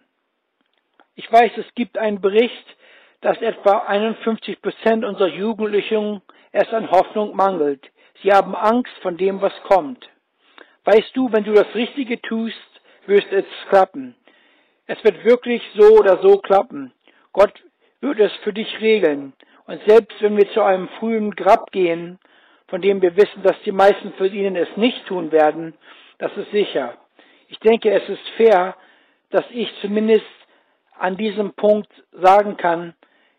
Ich weiß, es gibt einen Bericht, dass etwa 51% unserer Jugendlichen es an Hoffnung mangelt. Sie haben Angst von dem, was kommt. Weißt du, wenn du das Richtige tust, wirst es klappen. Es wird wirklich so oder so klappen. Gott wird es für dich regeln. Und selbst wenn wir zu einem frühen Grab gehen, von dem wir wissen, dass die meisten von ihnen es nicht tun werden, das ist sicher. Ich denke, es ist fair, dass ich zumindest an diesem Punkt sagen kann,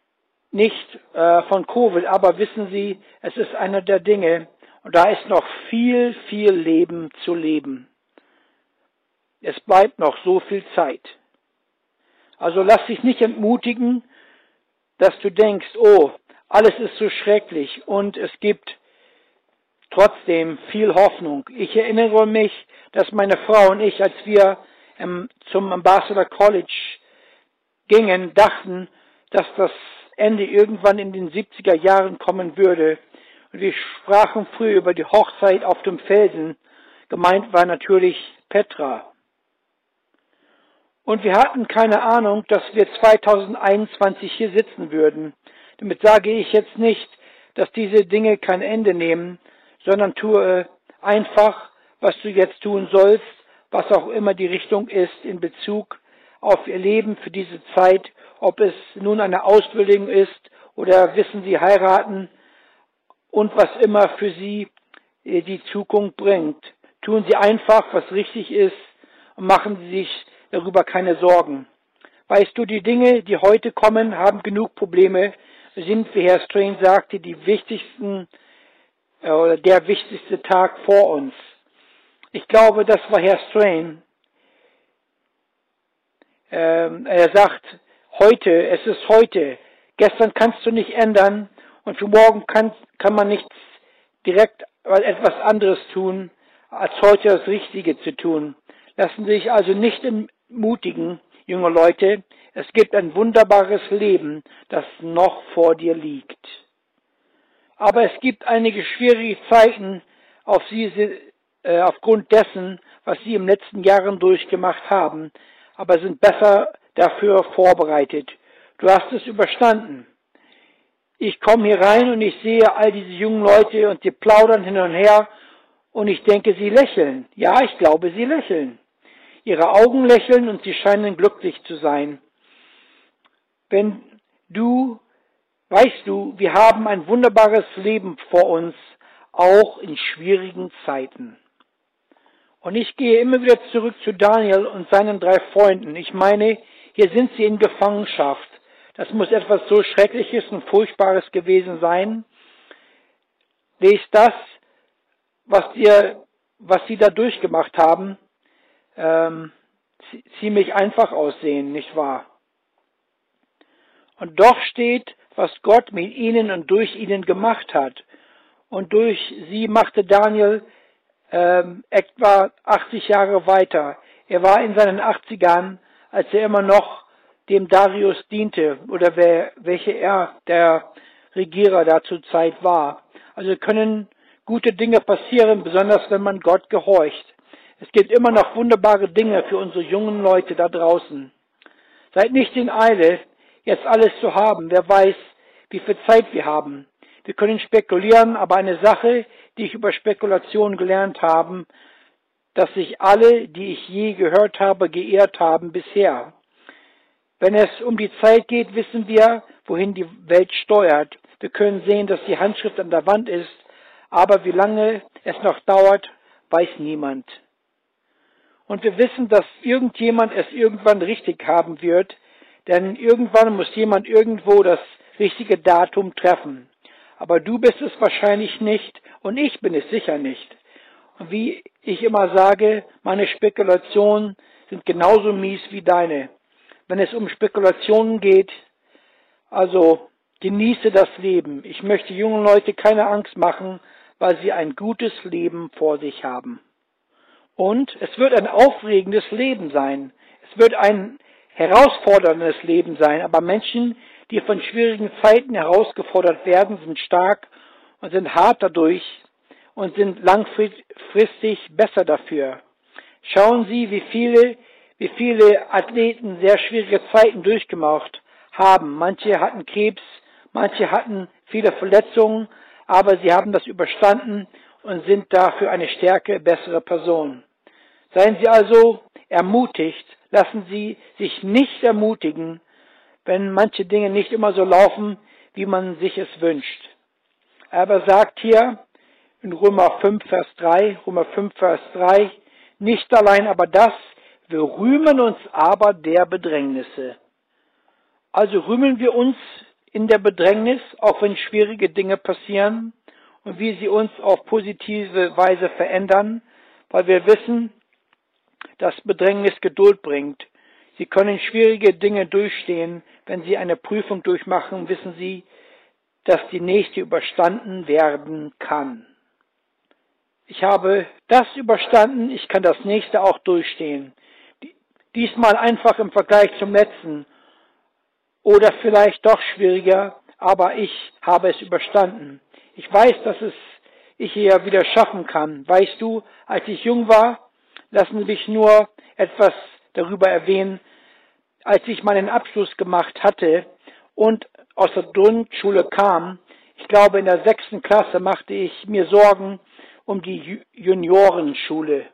nicht von Covid, aber wissen Sie, es ist einer der Dinge und da ist noch viel, viel Leben zu leben. Es bleibt noch so viel Zeit. Also lass dich nicht entmutigen, dass du denkst, oh, alles ist so schrecklich und es gibt trotzdem viel Hoffnung. Ich erinnere mich, dass meine Frau und ich, als wir zum Ambassador College gingen, dachten, dass das Ende irgendwann in den 70er Jahren kommen würde. Und wir sprachen früher über die Hochzeit auf dem Felsen. Gemeint war natürlich Petra. Und wir hatten keine Ahnung, dass wir 2021 hier sitzen würden. Damit sage ich jetzt nicht, dass diese Dinge kein Ende nehmen, sondern tue einfach, was du jetzt tun sollst, was auch immer die Richtung ist in Bezug auf ihr Leben für diese Zeit, ob es nun eine Ausbildung ist oder wissen Sie heiraten und was immer für Sie die Zukunft bringt. Tun Sie einfach, was richtig ist und machen Sie sich darüber keine Sorgen. Weißt du, die Dinge, die heute kommen, haben genug Probleme, sind, wie Herr Strain sagte, die wichtigsten oder der wichtigste Tag vor uns. Ich glaube, das war Herr Strain. Er sagt, heute, es ist heute. Gestern kannst du nicht ändern und für morgen kann man nicht direkt etwas anderes tun, als heute das Richtige zu tun. Lassen Sie sich also nicht entmutigen, junge Leute. Es gibt ein wunderbares Leben, das noch vor dir liegt. Aber es gibt einige schwierige Zeiten aufgrund dessen, was Sie im letzten Jahren durchgemacht haben, aber sind besser dafür vorbereitet. Du hast es überstanden. Ich komme hier rein und ich sehe all diese jungen Leute und die plaudern hin und her und ich denke, sie lächeln. Ja, ich glaube, sie lächeln. Ihre Augen lächeln und sie scheinen glücklich zu sein. Weißt du, wir haben ein wunderbares Leben vor uns, auch in schwierigen Zeiten. Und ich gehe immer wieder zurück zu Daniel und seinen 3 Freunden. Ich meine, hier sind sie in Gefangenschaft. Das muss etwas so Schreckliches und Furchtbares gewesen sein. Lest das, was sie da durchgemacht haben, ziemlich einfach aussehen, nicht wahr? Und doch steht, was Gott mit ihnen und durch ihnen gemacht hat. Und durch sie machte Daniel etwa 80 Jahre weiter. Er war in seinen 80ern, als er immer noch dem Darius diente oder welche er der Regierer da zur Zeit war. Also können gute Dinge passieren, besonders wenn man Gott gehorcht. Es gibt immer noch wunderbare Dinge für unsere jungen Leute da draußen. Seid nicht in Eile, jetzt alles zu haben. Wer weiß, wie viel Zeit wir haben. Wir können spekulieren, aber eine Sache, die ich über Spekulation gelernt habe, dass sich alle, die ich je gehört habe, geirrt haben bisher. Wenn es um die Zeit geht, wissen wir, wohin die Welt steuert. Wir können sehen, dass die Handschrift an der Wand ist, aber wie lange es noch dauert, weiß niemand. Und wir wissen, dass irgendjemand es irgendwann richtig haben wird, denn irgendwann muss jemand irgendwo das richtige Datum treffen. Aber du bist es wahrscheinlich nicht und ich bin es sicher nicht. Und wie ich immer sage, meine Spekulationen sind genauso mies wie deine. Wenn es um Spekulationen geht, also genieße das Leben. Ich möchte jungen Leute keine Angst machen, weil sie ein gutes Leben vor sich haben. Und es wird ein aufregendes Leben sein. Es wird ein herausforderndes Leben sein. Aber Menschen, die von schwierigen Zeiten herausgefordert werden, sind stark und sind hart dadurch und sind langfristig besser dafür. Schauen Sie, wie viele Athleten sehr schwierige Zeiten durchgemacht haben. Manche hatten Krebs, manche hatten viele Verletzungen, aber sie haben das überstanden und sind dafür eine stärker, bessere Person. Seien Sie also ermutigt, lassen Sie sich nicht ermutigen, wenn manche Dinge nicht immer so laufen, wie man sich es wünscht. Aber sagt hier in Römer 5, Vers 3, nicht allein aber das, wir rühmen uns aber der Bedrängnisse. Also rühmen wir uns in der Bedrängnis, auch wenn schwierige Dinge passieren und wie sie uns auf positive Weise verändern, weil wir wissen, dass Bedrängnis Geduld bringt. Sie können schwierige Dinge durchstehen. Wenn Sie eine Prüfung durchmachen, wissen Sie, dass die nächste überstanden werden kann. Ich habe das überstanden, ich kann das nächste auch durchstehen. Diesmal einfach im Vergleich zum letzten. Oder vielleicht doch schwieriger, aber ich habe es überstanden. Ich weiß, dass ich hier wieder schaffen kann. Weißt du, als ich jung war, lassen Sie mich nur etwas darüber erwähnen, als ich meinen Abschluss gemacht hatte und aus der Grundschule kam, ich glaube in der 6. Klasse machte ich mir Sorgen um die Juniorenschule.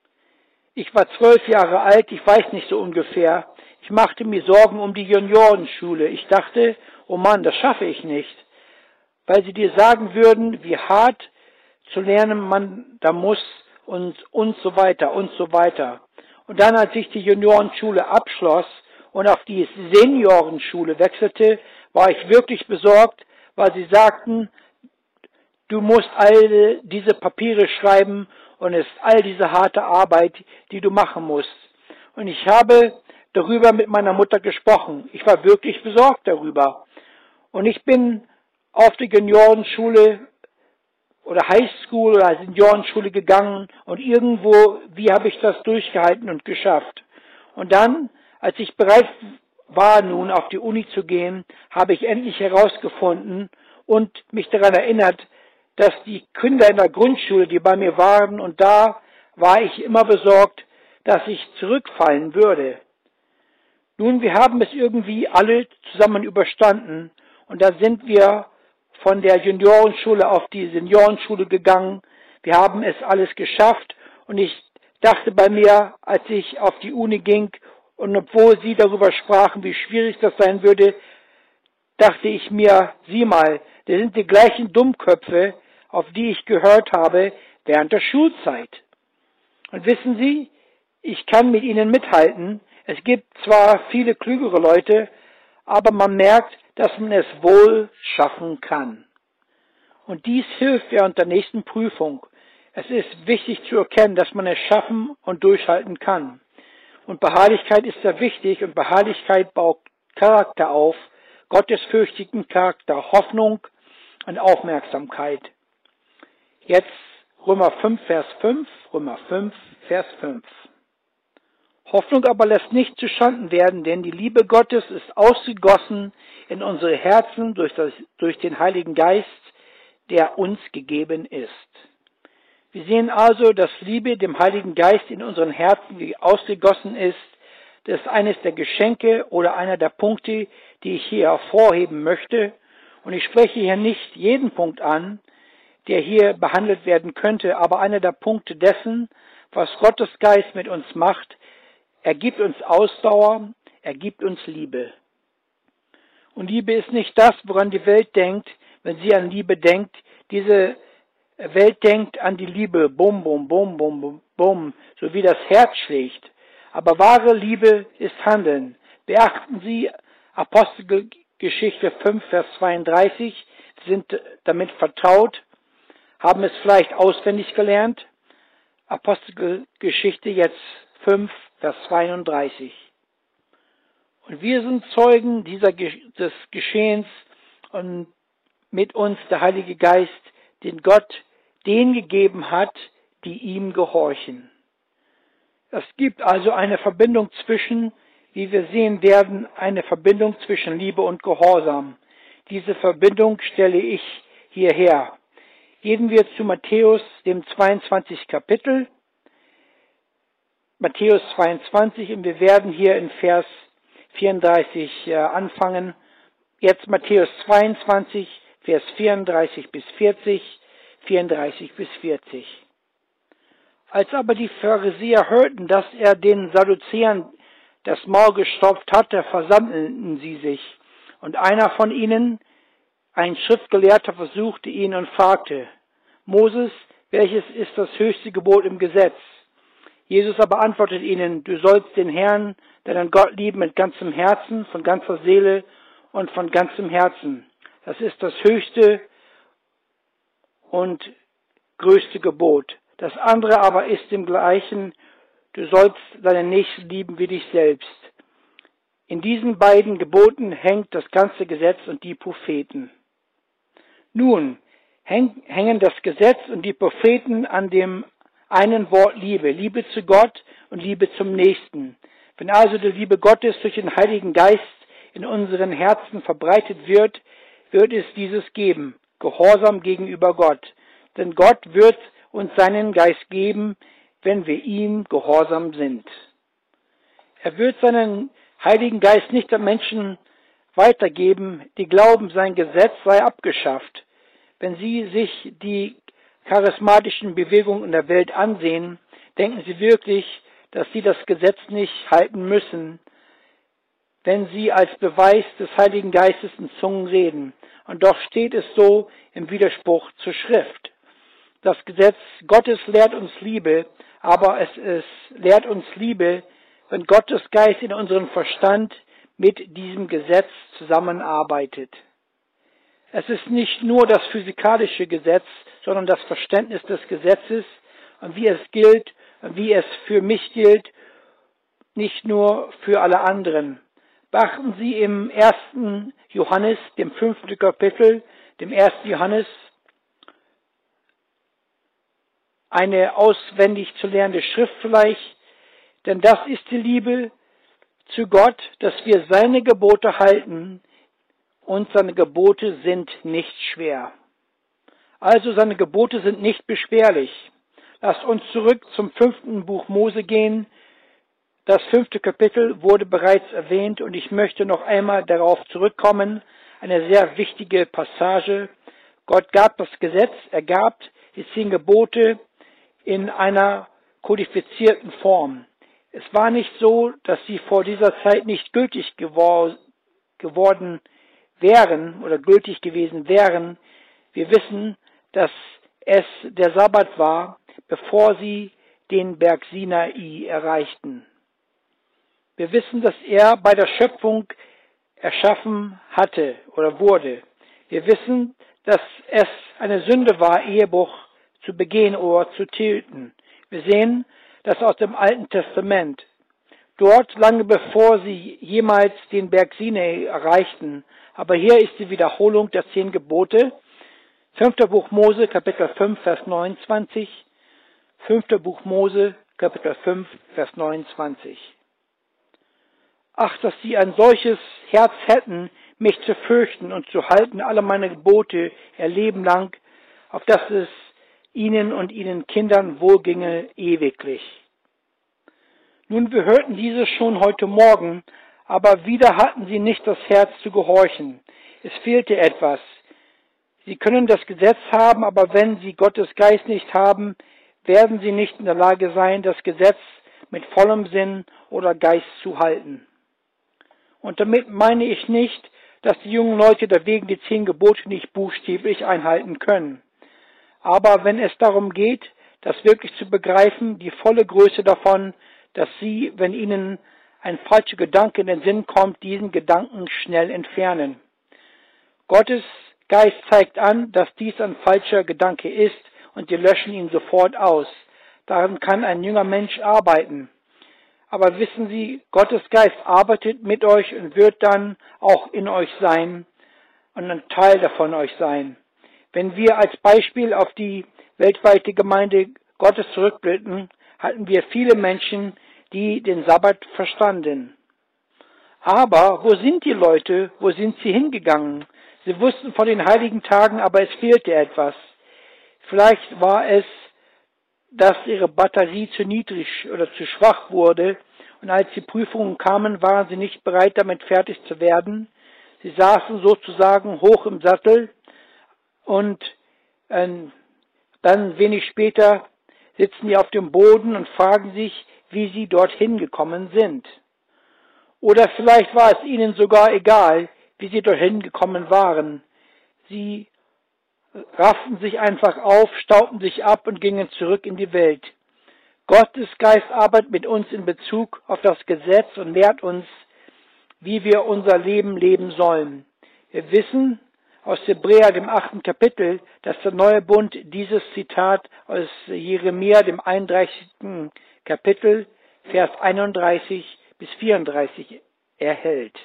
Ich war 12 Jahre alt, ich weiß nicht so ungefähr. Ich machte mir Sorgen um die Juniorenschule. Ich dachte, oh Mann, das schaffe ich nicht. Weil sie dir sagen würden, wie hart zu lernen man da muss und so weiter und so weiter. Und dann, als ich die Juniorenschule abschloss und auf die Seniorenschule wechselte, war ich wirklich besorgt, weil sie sagten, du musst all diese Papiere schreiben und es ist all diese harte Arbeit, die du machen musst. Und ich habe darüber mit meiner Mutter gesprochen. Ich war wirklich besorgt darüber. Und ich bin auf die Juniorenschule oder Highschool oder Seniorenschule gegangen und irgendwo, wie habe ich das durchgehalten und geschafft. Und dann, als ich bereit war, nun auf die Uni zu gehen, habe ich endlich herausgefunden und mich daran erinnert, dass die Kinder in der Grundschule, die bei mir waren, und da war ich immer besorgt, dass ich zurückfallen würde. Nun, wir haben es irgendwie alle zusammen überstanden und da sind wir von der Juniorenschule auf die Seniorenschule gegangen. Wir haben es alles geschafft und ich dachte bei mir, als ich auf die Uni ging und obwohl Sie darüber sprachen, wie schwierig das sein würde, dachte ich mir, sieh mal, das sind die gleichen Dummköpfe, auf die ich gehört habe während der Schulzeit. Und wissen Sie, ich kann mit ihnen mithalten. Es gibt zwar viele klügere Leute, aber man merkt, dass man es wohl schaffen kann. Und dies hilft während der nächsten Prüfung. Es ist wichtig zu erkennen, dass man es schaffen und durchhalten kann. Und Beharrlichkeit ist sehr wichtig und Beharrlichkeit baut Charakter auf, gottesfürchtigen Charakter, Hoffnung und Aufmerksamkeit. Jetzt Römer 5, Vers 5, Römer 5, Vers 5. Hoffnung aber lässt nicht zuschanden werden, denn die Liebe Gottes ist ausgegossen in unsere Herzen durch den Heiligen Geist, der uns gegeben ist. Wir sehen also, dass Liebe dem Heiligen Geist in unseren Herzen ausgegossen ist. Das ist eines der Geschenke oder einer der Punkte, die ich hier hervorheben möchte. Und ich spreche hier nicht jeden Punkt an, der hier behandelt werden könnte, aber einer der Punkte dessen, was Gottes Geist mit uns macht. Er gibt uns Ausdauer, er gibt uns Liebe. Und Liebe ist nicht das, woran die Welt denkt, wenn sie an Liebe denkt. Diese Welt denkt an die Liebe, bum, bum, bum, bum, bum, bum, so wie das Herz schlägt. Aber wahre Liebe ist Handeln. Beachten Sie Apostelgeschichte 5, Vers 32, sind damit vertraut, haben es vielleicht auswendig gelernt. Apostelgeschichte jetzt 5, Vers 32. Und wir sind Zeugen des Geschehens und mit uns der Heilige Geist, den Gott denen gegeben hat, die ihm gehorchen. Es gibt also eine Verbindung zwischen, wie wir sehen werden, eine Verbindung zwischen Liebe und Gehorsam. Diese Verbindung stelle ich hierher. Gehen wir zu Matthäus, dem 22. Kapitel. Matthäus 22 und wir werden hier in Vers 34 anfangen. Jetzt Matthäus 22, Vers 34 bis 40, 34 bis 40. Als aber die Pharisäer hörten, dass er den Sadduzäern das Maul gestopft hatte, versammelten sie sich. Und einer von ihnen, ein Schriftgelehrter, versuchte ihn und fragte, Moses, welches ist das höchste Gebot im Gesetz? Jesus aber antwortet ihnen, du sollst den Herrn, deinen Gott lieben mit ganzem Herzen, von ganzer Seele und von ganzem Herzen. Das ist das höchste und größte Gebot. Das andere aber ist im Gleichen, du sollst deinen Nächsten lieben wie dich selbst. In diesen beiden Geboten hängt das ganze Gesetz und die Propheten. Nun hängen das Gesetz und die Propheten an dem einen Wort Liebe, Liebe zu Gott und Liebe zum Nächsten. Wenn also die Liebe Gottes durch den Heiligen Geist in unseren Herzen verbreitet wird, wird es dieses geben, Gehorsam gegenüber Gott. Denn Gott wird uns seinen Geist geben, wenn wir ihm gehorsam sind. Er wird seinen Heiligen Geist nicht an Menschen weitergeben, die glauben, sein Gesetz sei abgeschafft. Wenn Sie sich die charismatischen Bewegungen in der Welt ansehen, denken Sie wirklich, dass Sie das Gesetz nicht halten müssen, wenn Sie als Beweis des Heiligen Geistes in Zungen reden. Und doch steht es so im Widerspruch zur Schrift. Das Gesetz Gottes lehrt uns Liebe, aber es lehrt uns Liebe, wenn Gottes Geist in unserem Verstand mit diesem Gesetz zusammenarbeitet. Es ist nicht nur das physikalische Gesetz, sondern das Verständnis des Gesetzes und wie es gilt und wie es für mich gilt, nicht nur für alle anderen. Beachten Sie im 1. Johannes, dem 5. Kapitel, dem 1. Johannes, eine auswendig zu lernende Schrift vielleicht, denn das ist die Liebe zu Gott, dass wir seine Gebote halten und seine Gebote sind nicht schwer. Also seine Gebote sind nicht beschwerlich. Lasst uns zurück zum 5. Buch Mose gehen. Das 5. Kapitel wurde bereits erwähnt und ich möchte noch einmal darauf zurückkommen. Eine sehr wichtige Passage. Gott gab das Gesetz, er gab die 10 Gebote in einer kodifizierten Form. Es war nicht so, dass sie vor dieser Zeit nicht gültig geworden wären oder gültig gewesen wären. Wir wissen, dass es der Sabbat war, bevor sie den Berg Sinai erreichten. Wir wissen, dass er bei der Schöpfung erschaffen hatte oder wurde. Wir wissen, dass es eine Sünde war, Ehebruch zu begehen oder zu töten. Wir sehen das aus dem Alten Testament. Dort, lange bevor sie jemals den Berg Sinai erreichten. Aber hier ist die Wiederholung der 10 Gebote. 5. Buch Mose, Kapitel 5, Vers 29. 5. Buch Mose, Kapitel 5, Vers 29. Ach, dass sie ein solches Herz hätten, mich zu fürchten und zu halten alle meine Gebote ihr Leben lang, auf dass es ihnen und ihren Kindern wohlginge ewiglich. Nun, wir hörten dieses schon heute Morgen, aber wieder hatten sie nicht das Herz zu gehorchen. Es fehlte etwas. Sie können das Gesetz haben, aber wenn sie Gottes Geist nicht haben, werden sie nicht in der Lage sein, das Gesetz mit vollem Sinn oder Geist zu halten. Und damit meine ich nicht, dass die jungen Leute deswegen die 10 Gebote nicht buchstäblich einhalten können. Aber wenn es darum geht, das wirklich zu begreifen, die volle Größe davon, dass sie, wenn ihnen ein falscher Gedanke in den Sinn kommt, diesen Gedanken schnell entfernen. Gottes Geist zeigt an, dass dies ein falscher Gedanke ist und sie löschen ihn sofort aus. Daran kann ein junger Mensch arbeiten. Aber wissen Sie, Gottes Geist arbeitet mit euch und wird dann auch in euch sein und ein Teil davon euch sein. Wenn wir als Beispiel auf die weltweite Gemeinde Gottes zurückblicken, hatten wir viele Menschen, die den Sabbat verstanden. Aber wo sind die Leute? Wo sind sie hingegangen? Sie wussten von den heiligen Tagen, aber es fehlte etwas. Vielleicht war es, dass ihre Batterie zu niedrig oder zu schwach wurde und als die Prüfungen kamen, waren sie nicht bereit, damit fertig zu werden. Sie saßen sozusagen hoch im Sattel und dann wenig später sitzen sie auf dem Boden und fragen sich, wie sie dorthin gekommen sind. Oder vielleicht war es ihnen sogar egal, wie sie dorthin gekommen waren. Sie rafften sich einfach auf, stauten sich ab und gingen zurück in die Welt. Gottes Geist arbeitet mit uns in Bezug auf das Gesetz und lehrt uns, wie wir unser Leben leben sollen. Wir wissen aus Hebräer, dem 8. Kapitel, dass der neue Bund dieses Zitat aus Jeremia, dem 31. Kapitel, Vers 31 bis 34 erhält.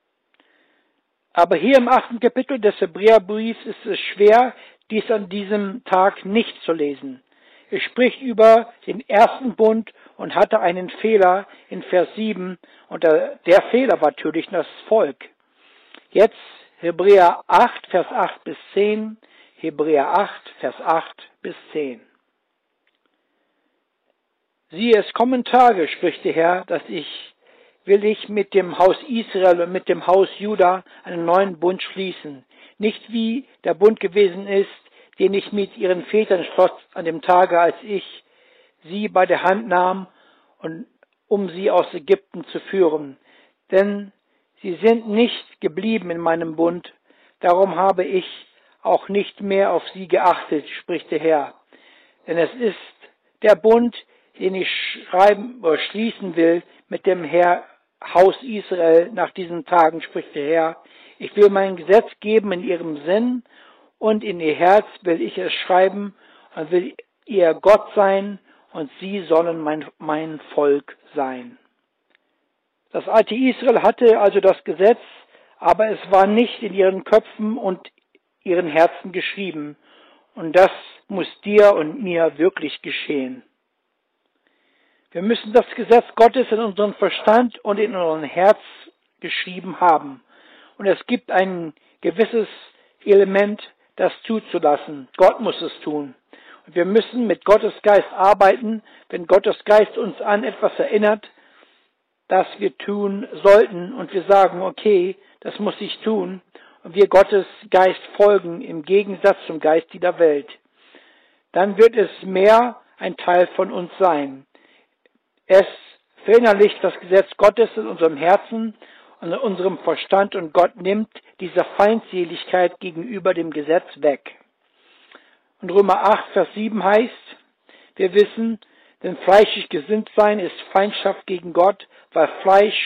Aber hier im 8. Kapitel des Hebräerbriefs ist es schwer, dies an diesem Tag nicht zu lesen. Er spricht über den ersten Bund und hatte einen Fehler in Vers 7 und der Fehler war natürlich das Volk. Jetzt Hebräer 8, Vers 8 bis 10, Hebräer 8, Vers 8 bis 10. Siehe, es kommen Tage, spricht der Herr, will ich mit dem Haus Israel und mit dem Haus Juda einen neuen Bund schließen. Nicht wie der Bund gewesen ist, den ich mit ihren Vätern schloss an dem Tage, als ich sie bei der Hand nahm, um sie aus Ägypten zu führen. Denn sie sind nicht geblieben in meinem Bund, darum habe ich auch nicht mehr auf sie geachtet, spricht der Herr. Denn es ist der Bund, den ich schließen will mit dem Haus Israel nach diesen Tagen, spricht der Herr. Ich will mein Gesetz geben in ihrem Sinn und in ihr Herz will ich es schreiben und will ihr Gott sein und sie sollen mein Volk sein. Das alte Israel hatte also das Gesetz, aber es war nicht in ihren Köpfen und ihren Herzen geschrieben. Und das muss dir und mir wirklich geschehen. Wir müssen das Gesetz Gottes in unseren Verstand und in unseren Herz geschrieben haben. Und es gibt ein gewisses Element, das zuzulassen. Gott muss es tun. Und wir müssen mit Gottes Geist arbeiten, wenn Gottes Geist uns an etwas erinnert, das wir tun sollten und wir sagen, okay, das muss ich tun und wir Gottes Geist folgen im Gegensatz zum Geist dieser Welt. Dann wird es mehr ein Teil von uns sein. Es verinnerlicht das Gesetz Gottes in unserem Herzen und in unserem Verstand und Gott nimmt diese Feindseligkeit gegenüber dem Gesetz weg. Und Römer 8, Vers 7 heißt, wir wissen, denn fleischlich gesinnt sein ist Feindschaft gegen Gott, weil Fleisch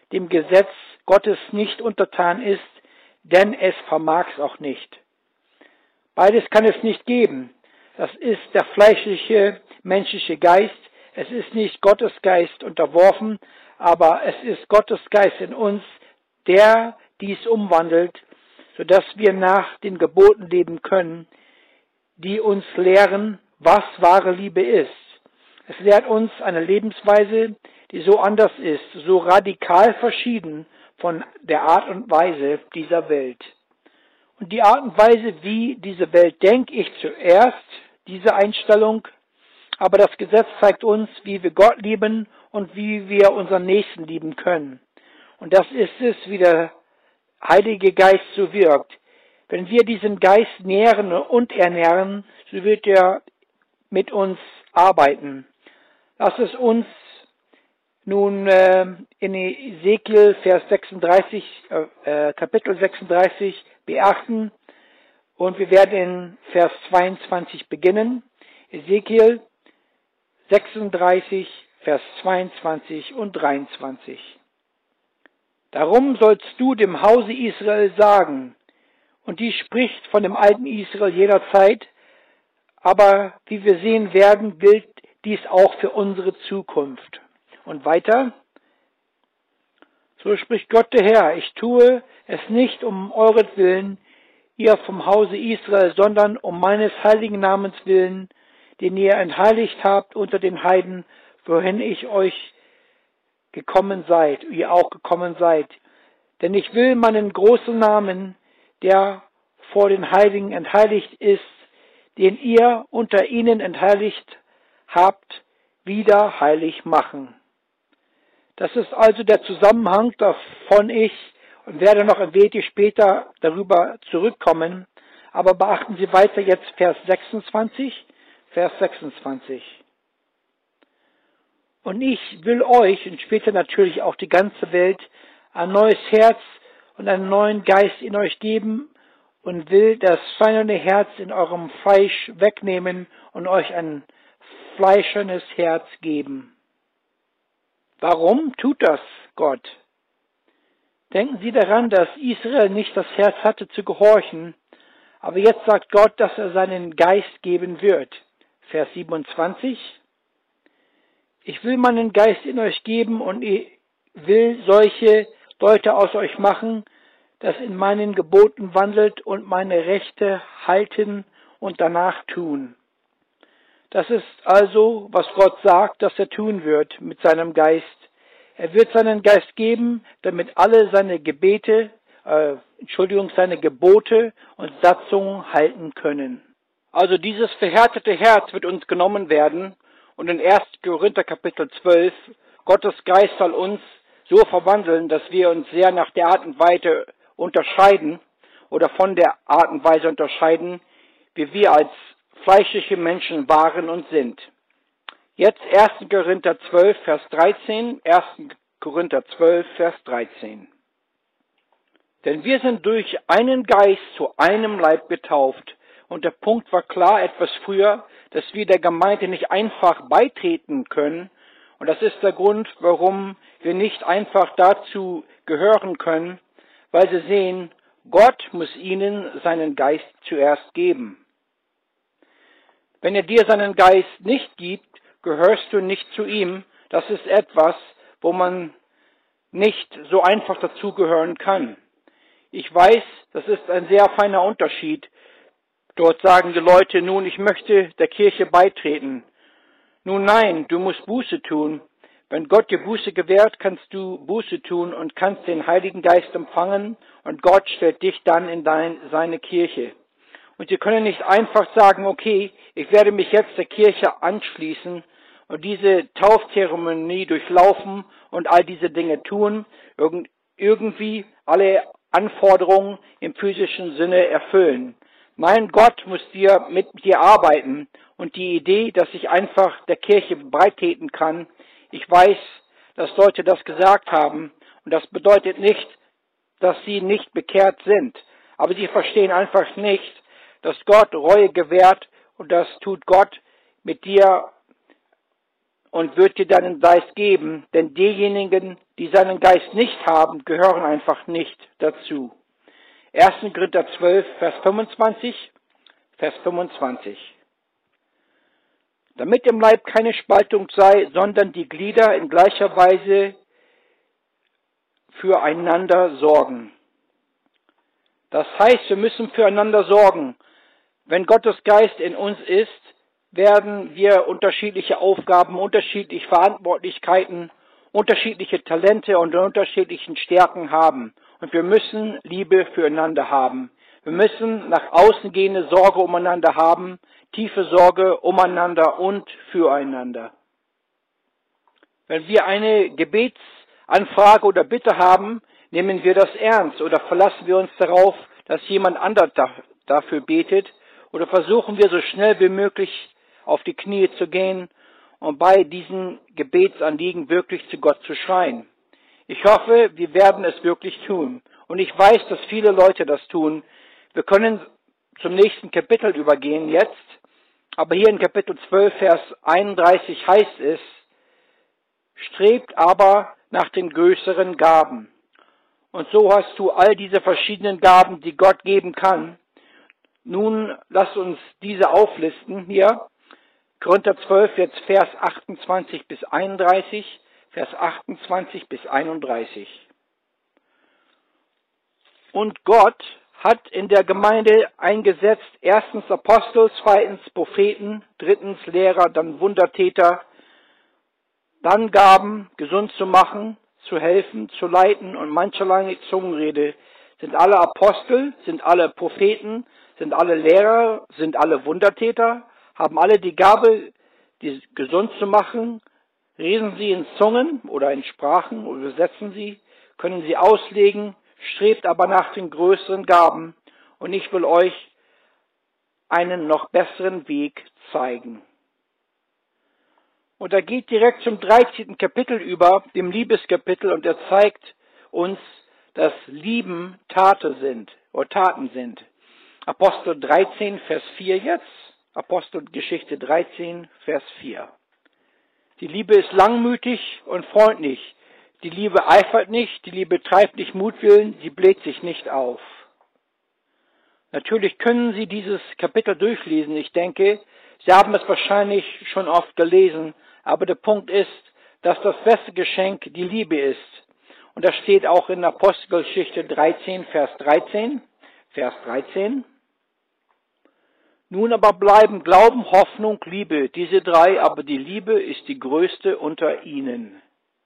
dem Gesetz Gottes nicht untertan ist, denn es vermag's auch nicht. Beides kann es nicht geben. Das ist der fleischliche, menschliche Geist. Es ist nicht Gottes Geist unterworfen, aber es ist Gottes Geist in uns, der dies umwandelt, sodass wir nach den Geboten leben können, die uns lehren, was wahre Liebe ist. Es lehrt uns eine Lebensweise, die so anders ist, so radikal verschieden von der Art und Weise dieser Welt. Und die Art und Weise, wie diese Welt denkt, ich zuerst, diese Einstellung, aber das Gesetz zeigt uns, wie wir Gott lieben und wie wir unseren Nächsten lieben können. Und das ist es, wie der Heilige Geist so wirkt. Wenn wir diesen Geist nähren und ernähren, so wird er mit uns arbeiten. Lass es uns nun in Ezekiel Kapitel 36 beachten und wir werden in Vers 22 beginnen. Ezekiel 36, Vers 22 und 23. Darum sollst du dem Hause Israel sagen, und dies spricht von dem alten Israel jederzeit, aber wie wir sehen werden, gilt dies auch für unsere Zukunft. Und weiter, so spricht Gott der Herr, ich tue es nicht um euretwillen, ihr vom Hause Israel, sondern um meines heiligen Namens willen, den ihr entheiligt habt unter den Heiden, wohin ich euch gekommen seid, ihr auch gekommen seid. Denn ich will meinen großen Namen, der vor den Heiligen entheiligt ist, den ihr unter ihnen entheiligt habt, wieder heilig machen. Das ist also der Zusammenhang, davon ich und werde noch ein wenig später darüber zurückkommen. Aber beachten Sie weiter jetzt Vers 26. Und ich will euch und später natürlich auch die ganze Welt ein neues Herz und einen neuen Geist in euch geben und will das steinerne Herz in eurem Fleisch wegnehmen und euch ein fleischernes Herz geben. Warum tut das Gott? Denken Sie daran, dass Israel nicht das Herz hatte zu gehorchen, aber jetzt sagt Gott, dass er seinen Geist geben wird. Vers 27. Ich will meinen Geist in euch geben und ich will solche Leute aus euch machen, das in meinen Geboten wandelt und meine Rechte halten und danach tun. Das ist also, was Gott sagt, dass er tun wird mit seinem Geist. Er wird seinen Geist geben, damit alle seine seine Gebote und Satzungen halten können. Also dieses verhärtete Herz wird uns genommen werden und in 1. Korinther Kapitel 12, Gottes Geist soll uns so verwandeln, dass wir uns sehr nach der Art und Weise unterscheiden oder von der Art und Weise unterscheiden, wie wir als fleischliche Menschen waren und sind. Jetzt 1. Korinther 12, Vers 13, 1. Korinther 12, Vers 13. Denn wir sind durch einen Geist zu einem Leib getauft. Und der Punkt war klar etwas früher, dass wir der Gemeinde nicht einfach beitreten können. Und das ist der Grund, warum wir nicht einfach dazu gehören können, weil sie sehen, Gott muss ihnen seinen Geist zuerst geben. Wenn er dir seinen Geist nicht gibt, gehörst du nicht zu ihm. Das ist etwas, wo man nicht so einfach dazugehören kann. Ich weiß, das ist ein sehr feiner Unterschied. Dort sagen die Leute, nun, ich möchte der Kirche beitreten. Nun nein, du musst Buße tun. Wenn Gott dir Buße gewährt, kannst du Buße tun und kannst den Heiligen Geist empfangen und Gott stellt dich dann in seine Kirche. Und sie können nicht einfach sagen, okay, ich werde mich jetzt der Kirche anschließen und diese Taufzeremonie durchlaufen und all diese Dinge tun, irgendwie alle Anforderungen im physischen Sinne erfüllen. Mein Gott muss mit dir arbeiten und die Idee, dass ich einfach der Kirche beitreten kann, ich weiß, dass Leute das gesagt haben und das bedeutet nicht, dass sie nicht bekehrt sind, aber sie verstehen einfach nicht, dass Gott Reue gewährt und das tut Gott mit dir und wird dir deinen Geist geben, denn diejenigen, die seinen Geist nicht haben, gehören einfach nicht dazu. 1. Korinther 12, Vers 25, Vers 25. Damit im Leib keine Spaltung sei, sondern die Glieder in gleicher Weise füreinander sorgen. Das heißt, wir müssen füreinander sorgen. Wenn Gottes Geist in uns ist, werden wir unterschiedliche Aufgaben, unterschiedliche Verantwortlichkeiten, unterschiedliche Talente und unterschiedlichen Stärken haben. Und wir müssen Liebe füreinander haben. Wir müssen nach außen gehende Sorge umeinander haben, tiefe Sorge umeinander und füreinander. Wenn wir eine Gebetsanfrage oder Bitte haben, nehmen wir das ernst oder verlassen wir uns darauf, dass jemand anderes dafür betet oder versuchen wir so schnell wie möglich auf die Knie zu gehen und bei diesen Gebetsanliegen wirklich zu Gott zu schreien. Ich hoffe, wir werden es wirklich tun. Und ich weiß, dass viele Leute das tun. Wir können zum nächsten Kapitel übergehen jetzt. Aber hier in Kapitel 12, Vers 31 heißt es, strebt aber nach den größeren Gaben. Und so hast du all diese verschiedenen Gaben, die Gott geben kann. Nun lass uns diese auflisten hier. Korinther 12, jetzt Vers 28 bis 31, Vers 28 bis 31. Und Gott hat in der Gemeinde eingesetzt, erstens Apostel, zweitens Propheten, drittens Lehrer, dann Wundertäter, dann Gaben, gesund zu machen, zu helfen, zu leiten und mancherlei Zungenrede. Sind alle Apostel, sind alle Propheten, sind alle Lehrer, sind alle Wundertäter, haben alle die Gabe, die gesund zu machen, reden sie in Zungen oder in Sprachen oder übersetzen sie, können sie auslegen, strebt aber nach den größeren Gaben und ich will euch einen noch besseren Weg zeigen. Und er geht direkt zum 13. Kapitel über, dem Liebeskapitel, und er zeigt uns, dass Lieben Taten sind. Apostel 13, Vers 4 jetzt. Apostelgeschichte 13, Vers 4. Die Liebe ist langmütig und freundlich. Die Liebe eifert nicht, die Liebe treibt nicht Mutwillen, sie bläht sich nicht auf. Natürlich können Sie dieses Kapitel durchlesen. Ich denke, Sie haben es wahrscheinlich schon oft gelesen. Aber der Punkt ist, dass das beste Geschenk die Liebe ist. Und das steht auch in Apostelgeschichte 13, Vers 13. Vers 13. Nun aber bleiben Glauben, Hoffnung, Liebe, diese drei, aber die Liebe ist die größte unter ihnen.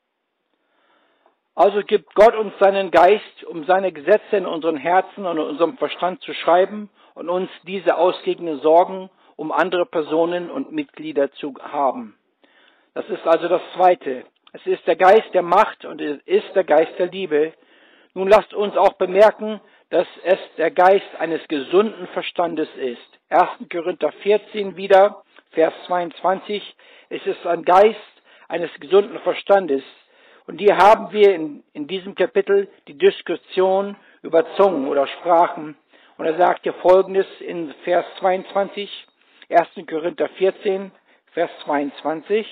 Also gibt Gott uns seinen Geist, um seine Gesetze in unseren Herzen und in unserem Verstand zu schreiben und uns diese ausgegebenen Sorgen um andere Personen und Mitglieder zu haben. Das ist also das Zweite. Es ist der Geist der Macht und es ist der Geist der Liebe. Nun lasst uns auch bemerken, dass es der Geist eines gesunden Verstandes ist. 1. Korinther 14 wieder, Vers 22. Es ist ein Geist eines gesunden Verstandes. Und hier haben wir in diesem Kapitel die Diskussion über Zungen oder Sprachen. Und er sagt hier Folgendes in Vers 22, 1. Korinther 14, Vers 22.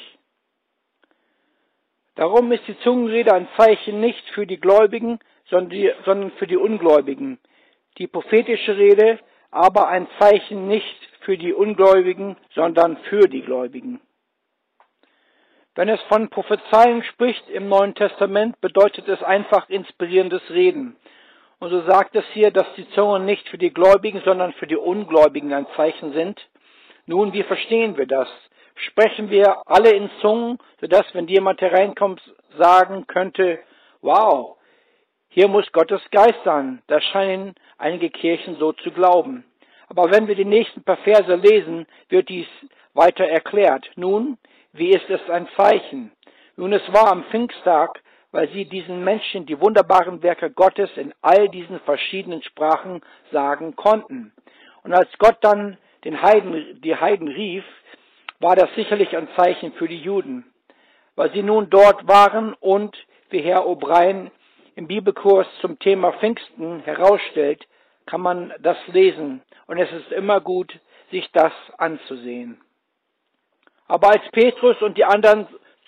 Darum ist die Zungenrede ein Zeichen nicht für die Gläubigen, sondern für die Ungläubigen. Die prophetische Rede aber ein Zeichen nicht für die Ungläubigen, sondern für die Gläubigen. Wenn es von Prophezeien spricht im Neuen Testament, bedeutet es einfach inspirierendes Reden. Und so sagt es hier, dass die Zungen nicht für die Gläubigen, sondern für die Ungläubigen ein Zeichen sind. Nun, wie verstehen wir das? Sprechen wir alle in Zungen, sodass, wenn jemand hereinkommt, sagen könnte, wow, hier muss Gottes Geist sein. Da scheinen einige Kirchen so zu glauben. Aber wenn wir die nächsten paar Verse lesen, wird dies weiter erklärt. Nun, wie ist es ein Zeichen? Nun, es war am Pfingsttag, weil sie diesen Menschen die wunderbaren Werke Gottes in all diesen verschiedenen Sprachen sagen konnten. Und als Gott dann die Heiden rief, war das sicherlich ein Zeichen für die Juden, weil sie nun dort waren und, wie Herr O'Brien im Bibelkurs zum Thema Pfingsten herausstellt, kann man das lesen. Und es ist immer gut, sich das anzusehen. Aber als Petrus und die anderen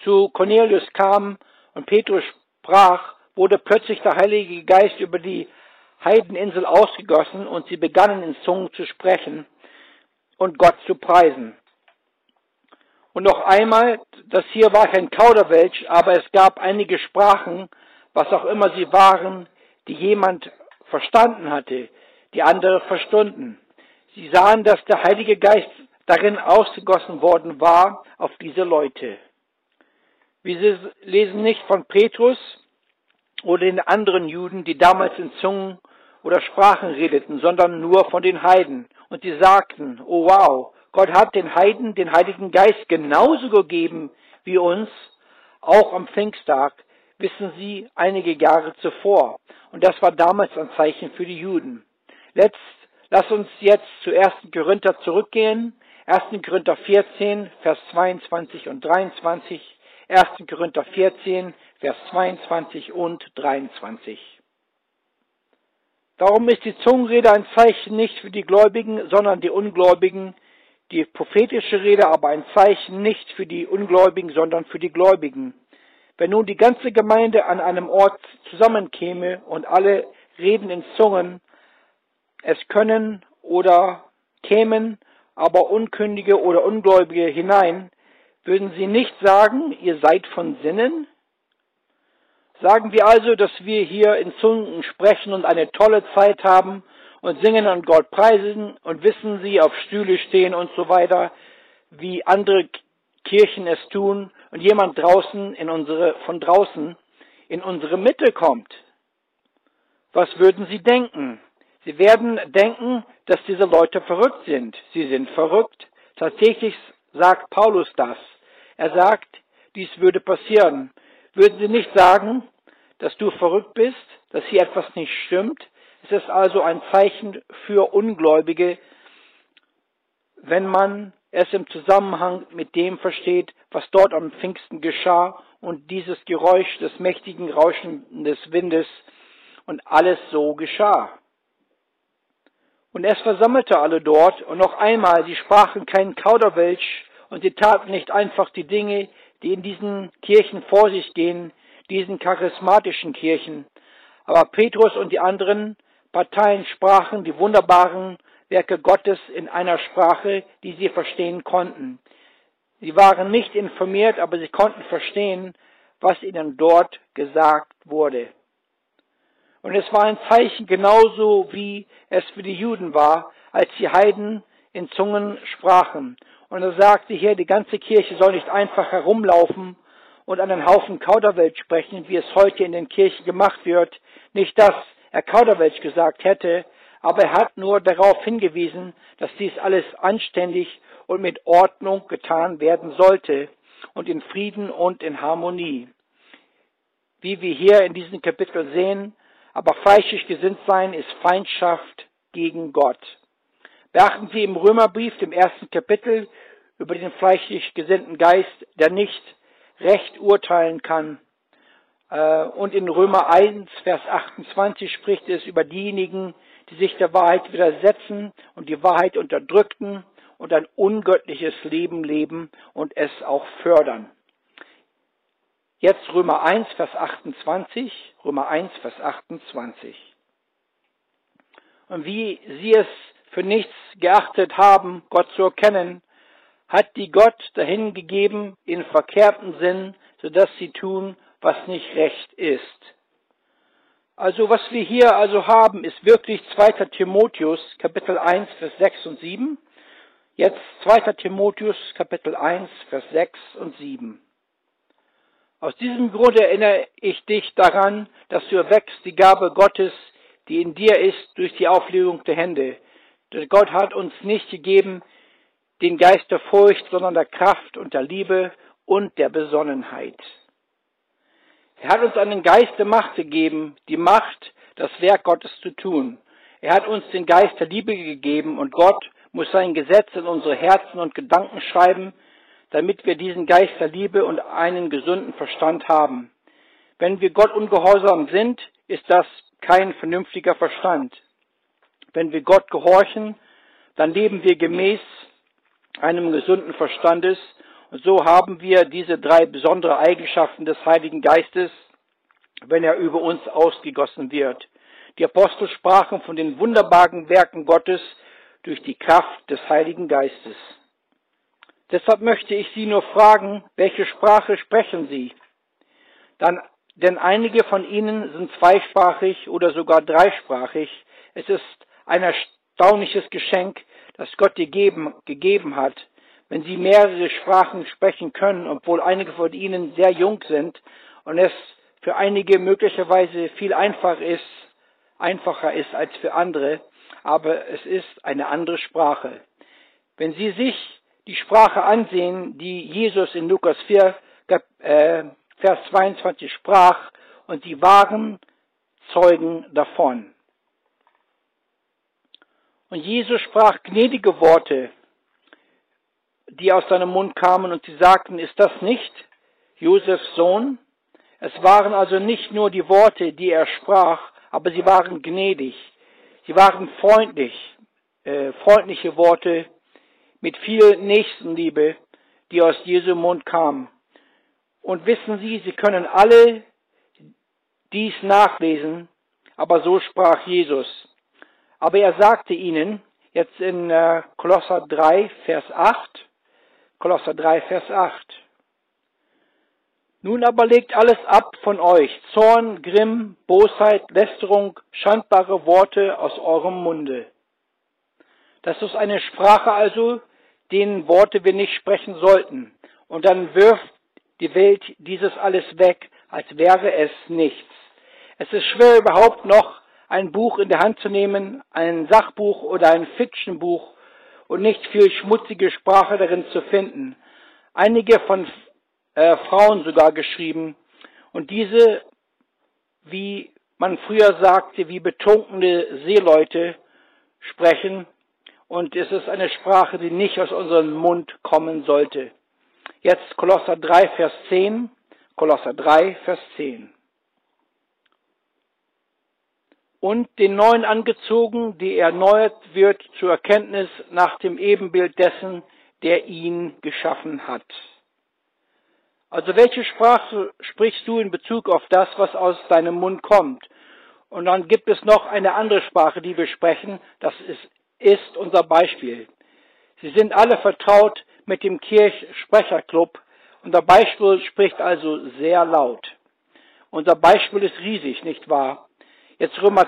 zu Cornelius kam und Petrus sprach, wurde plötzlich der Heilige Geist über die Heideninsel ausgegossen und sie begannen in Zungen zu sprechen und Gott zu preisen. Und noch einmal, das hier war kein Kauderwelsch, aber es gab einige Sprachen, was auch immer sie waren, die jemand verstanden hatte, die andere verstunden. Sie sahen, dass der Heilige Geist darin ausgegossen worden war auf diese Leute. Wir lesen nicht von Petrus oder den anderen Juden, die damals in Zungen oder Sprachen redeten, sondern nur von den Heiden. Und sie sagten, oh wow, Gott hat den Heiden den Heiligen Geist genauso gegeben wie uns, auch am Pfingsttag, wissen Sie, einige Jahre zuvor. Und das war damals ein Zeichen für die Juden. Lass uns jetzt zu 1. Korinther zurückgehen. 1. Korinther 14, Vers 22 und 23. 1. Korinther 14, Vers 22 und 23. Darum ist die Zungenrede ein Zeichen nicht für die Gläubigen, sondern die Ungläubigen. Die prophetische Rede aber ein Zeichen nicht für die Ungläubigen, sondern für die Gläubigen. Wenn nun die ganze Gemeinde an einem Ort zusammenkäme und alle reden in Zungen, es können oder kämen aber Unkündige oder Ungläubige hinein, würden sie nicht sagen, ihr seid von Sinnen? Sagen wir also, dass wir hier in Zungen sprechen und eine tolle Zeit haben und singen und Gott preisen und wissen Sie, auf Stühle stehen und so weiter, wie andere Kirchen es tun und jemand von draußen in unsere Mitte kommt. Was würden Sie denken? Sie werden denken, dass diese Leute verrückt sind. Sie sind verrückt. Tatsächlich sagt Paulus das. Er sagt, dies würde passieren. Würden Sie nicht sagen, dass du verrückt bist, dass hier etwas nicht stimmt? Es ist also ein Zeichen für Ungläubige, wenn man es im Zusammenhang mit dem versteht, was dort am Pfingsten geschah und dieses Geräusch des mächtigen Rauschen des Windes und alles so geschah. Und es versammelte alle dort und noch einmal, sie sprachen kein Kauderwelsch und sie taten nicht einfach die Dinge, die in diesen Kirchen vor sich gehen, diesen charismatischen Kirchen. Aber Petrus und die anderen Parteien sprachen die wunderbaren Werke Gottes in einer Sprache, die sie verstehen konnten. Sie waren nicht informiert, aber sie konnten verstehen, was ihnen dort gesagt wurde. Und es war ein Zeichen genauso, wie es für die Juden war, als die Heiden in Zungen sprachen. Und er sagte hier, die ganze Kirche soll nicht einfach herumlaufen und einen Haufen Kauderwelsch sprechen, wie es heute in den Kirchen gemacht wird. Nicht, dass er Kauderwelsch gesagt hätte, aber er hat nur darauf hingewiesen, dass dies alles anständig und mit Ordnung getan werden sollte und in Frieden und in Harmonie. Wie wir hier in diesem Kapitel sehen, aber fleischlich gesinnt sein ist Feindschaft gegen Gott. Beachten Sie im Römerbrief, dem 1. Kapitel, über den fleischlich gesinnten Geist, der nicht recht urteilen kann. Und in Römer 1, Vers 28 spricht es über diejenigen, die sich der Wahrheit widersetzen und die Wahrheit unterdrückten und ein ungöttliches Leben leben und es auch fördern. Jetzt Römer 1, Vers 28. Römer 1, Vers 28. Und wie sie es für nichts geachtet haben, Gott zu erkennen, hat die Gott dahin gegeben in verkehrten Sinn, sodass sie tun, was nicht recht ist. Also was wir hier also haben, ist wirklich 2. Timotheus, Kapitel 1, Vers 6 und 7. Jetzt 2. Timotheus, Kapitel 1, Vers 6 und 7. Aus diesem Grund erinnere ich dich daran, dass du erweckst die Gabe Gottes, die in dir ist, durch die Auflegung der Hände. Denn Gott hat uns nicht gegeben den Geist der Furcht, sondern der Kraft und der Liebe und der Besonnenheit. Er hat uns einen Geist der Macht gegeben, die Macht, das Werk Gottes zu tun. Er hat uns den Geist der Liebe gegeben und Gott muss sein Gesetz in unsere Herzen und Gedanken schreiben, damit wir diesen Geist der Liebe und einen gesunden Verstand haben. Wenn wir Gott ungehorsam sind, ist das kein vernünftiger Verstand. Wenn wir Gott gehorchen, dann leben wir gemäß einem gesunden Verstandes Und so haben wir diese 3 besondere Eigenschaften des Heiligen Geistes, wenn er über uns ausgegossen wird. Die Apostel sprachen von den wunderbaren Werken Gottes durch die Kraft des Heiligen Geistes. Deshalb möchte ich Sie nur fragen, welche Sprache sprechen Sie? Denn einige von Ihnen sind zweisprachig oder sogar dreisprachig. Es ist ein erstaunliches Geschenk, das Gott dir gegeben hat, wenn Sie mehrere Sprachen sprechen können, obwohl einige von Ihnen sehr jung sind und es für einige möglicherweise viel einfacher ist als für andere, aber es ist eine andere Sprache. Wenn Sie sich die Sprache ansehen, die Jesus in Lukas 4, Vers 22 sprach, und sie waren Zeugen davon. Und Jesus sprach gnädige Worte, die aus seinem Mund kamen, und sie sagten, ist das nicht Josefs Sohn? Es waren also nicht nur die Worte, die er sprach, aber sie waren gnädig. Sie waren freundliche Worte mit viel Nächstenliebe, die aus Jesu Mund kamen. Und wissen Sie, Sie können alle dies nachlesen, aber so sprach Jesus. Aber er sagte ihnen, jetzt in Kolosser 3, Vers 8, nun aber legt alles ab von euch, Zorn, Grimm, Bosheit, Lästerung, schandbare Worte aus eurem Munde. Das ist eine Sprache also, denen Worte wir nicht sprechen sollten. Und dann wirft die Welt dieses alles weg, als wäre es nichts. Es ist schwer überhaupt noch ein Buch in der Hand zu nehmen, ein Sachbuch oder ein Fictionbuch und nicht viel schmutzige Sprache darin zu finden. Einige von Frauen sogar geschrieben und diese, wie man früher sagte, wie betrunkene Seeleute sprechen und es ist eine Sprache, die nicht aus unserem Mund kommen sollte. Jetzt Kolosser 3, Vers 10. Und den Neuen angezogen, die erneuert wird zur Erkenntnis nach dem Ebenbild dessen, der ihn geschaffen hat. Also welche Sprache sprichst du in Bezug auf das, was aus deinem Mund kommt? Und dann gibt es noch eine andere Sprache, die wir sprechen, das ist unser Beispiel. Sie sind alle vertraut mit dem Kirchsprecherclub. Unser Beispiel spricht also sehr laut. Unser Beispiel ist riesig, nicht wahr? Jetzt Römer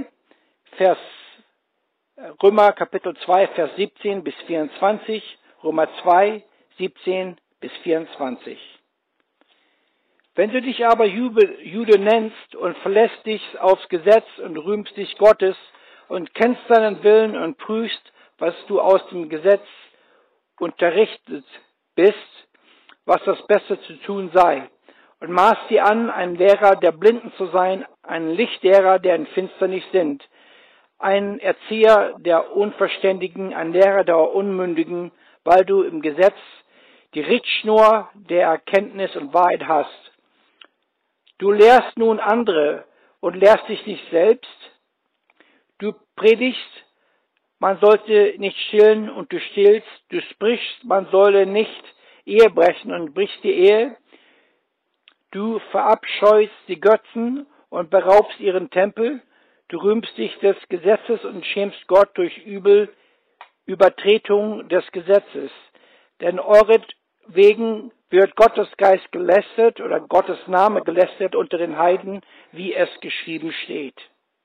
Kapitel 2, Vers 17 bis 24, Römer 2, 17 bis 24. Wenn du dich aber Jude nennst und verlässt dich aufs Gesetz und rühmst dich Gottes und kennst seinen Willen und prüfst, was du aus dem Gesetz unterrichtet bist, was das Beste zu tun sei, und maßt dir an, ein Lehrer der Blinden zu sein, ein Lichtlehrer, der in Finsternis sind, ein Erzieher der Unverständigen, ein Lehrer der Unmündigen, weil du im Gesetz die Richtschnur der Erkenntnis und Wahrheit hast. Du lehrst nun andere und lehrst dich nicht selbst. Du predigst, man sollte nicht stillen und du stillst. Du sprichst, man solle nicht Ehe brechen und brichst die Ehe. Du verabscheust die Götzen und beraubst ihren Tempel. Du rühmst dich des Gesetzes und schämst Gott durch Übertretung des Gesetzes. Denn euretwegen wird Gottes Geist gelästert oder Gottes Name gelästert unter den Heiden, wie es geschrieben steht.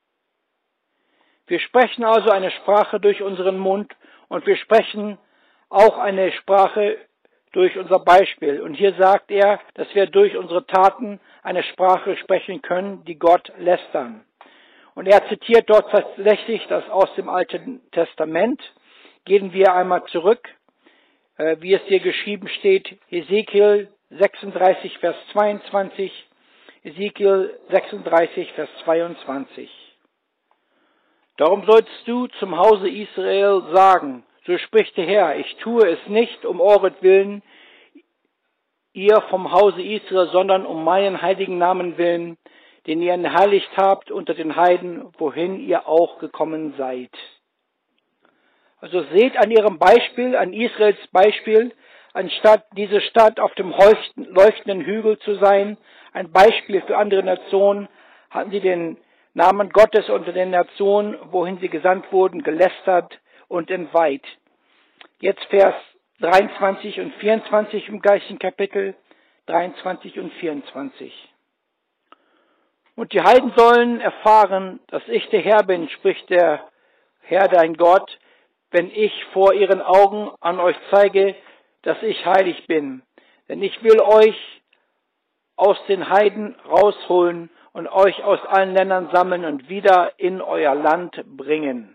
Wir sprechen also eine Sprache durch unseren Mund und wir sprechen auch eine Sprache durch unser Beispiel. Und hier sagt er, dass wir durch unsere Taten eine Sprache sprechen können, die Gott lästern. Und er zitiert dort tatsächlich das aus dem Alten Testament. Gehen wir einmal zurück, wie es hier geschrieben steht, Ezekiel 36, Vers 22, Ezekiel 36, Vers 22. Darum sollst du zum Hause Israel sagen, so spricht der Herr, ich tue es nicht um euretwillen, ihr vom Hause Israel, sondern um meinen heiligen Namen willen, den ihr entheiligt habt unter den Heiden, wohin ihr auch gekommen seid. Also seht an ihrem Beispiel, an Israels Beispiel, anstatt diese Stadt auf dem leuchtenden Hügel zu sein, ein Beispiel für andere Nationen, hatten sie den Namen Gottes unter den Nationen, wohin sie gesandt wurden, gelästert und entweiht. Jetzt Vers 23 und 24 im gleichen Kapitel, 23 und 24. Und die Heiden sollen erfahren, dass ich der Herr bin, spricht der Herr dein Gott, wenn ich vor ihren Augen an euch zeige, dass ich heilig bin. Denn ich will euch aus den Heiden rausholen und euch aus allen Ländern sammeln und wieder in euer Land bringen.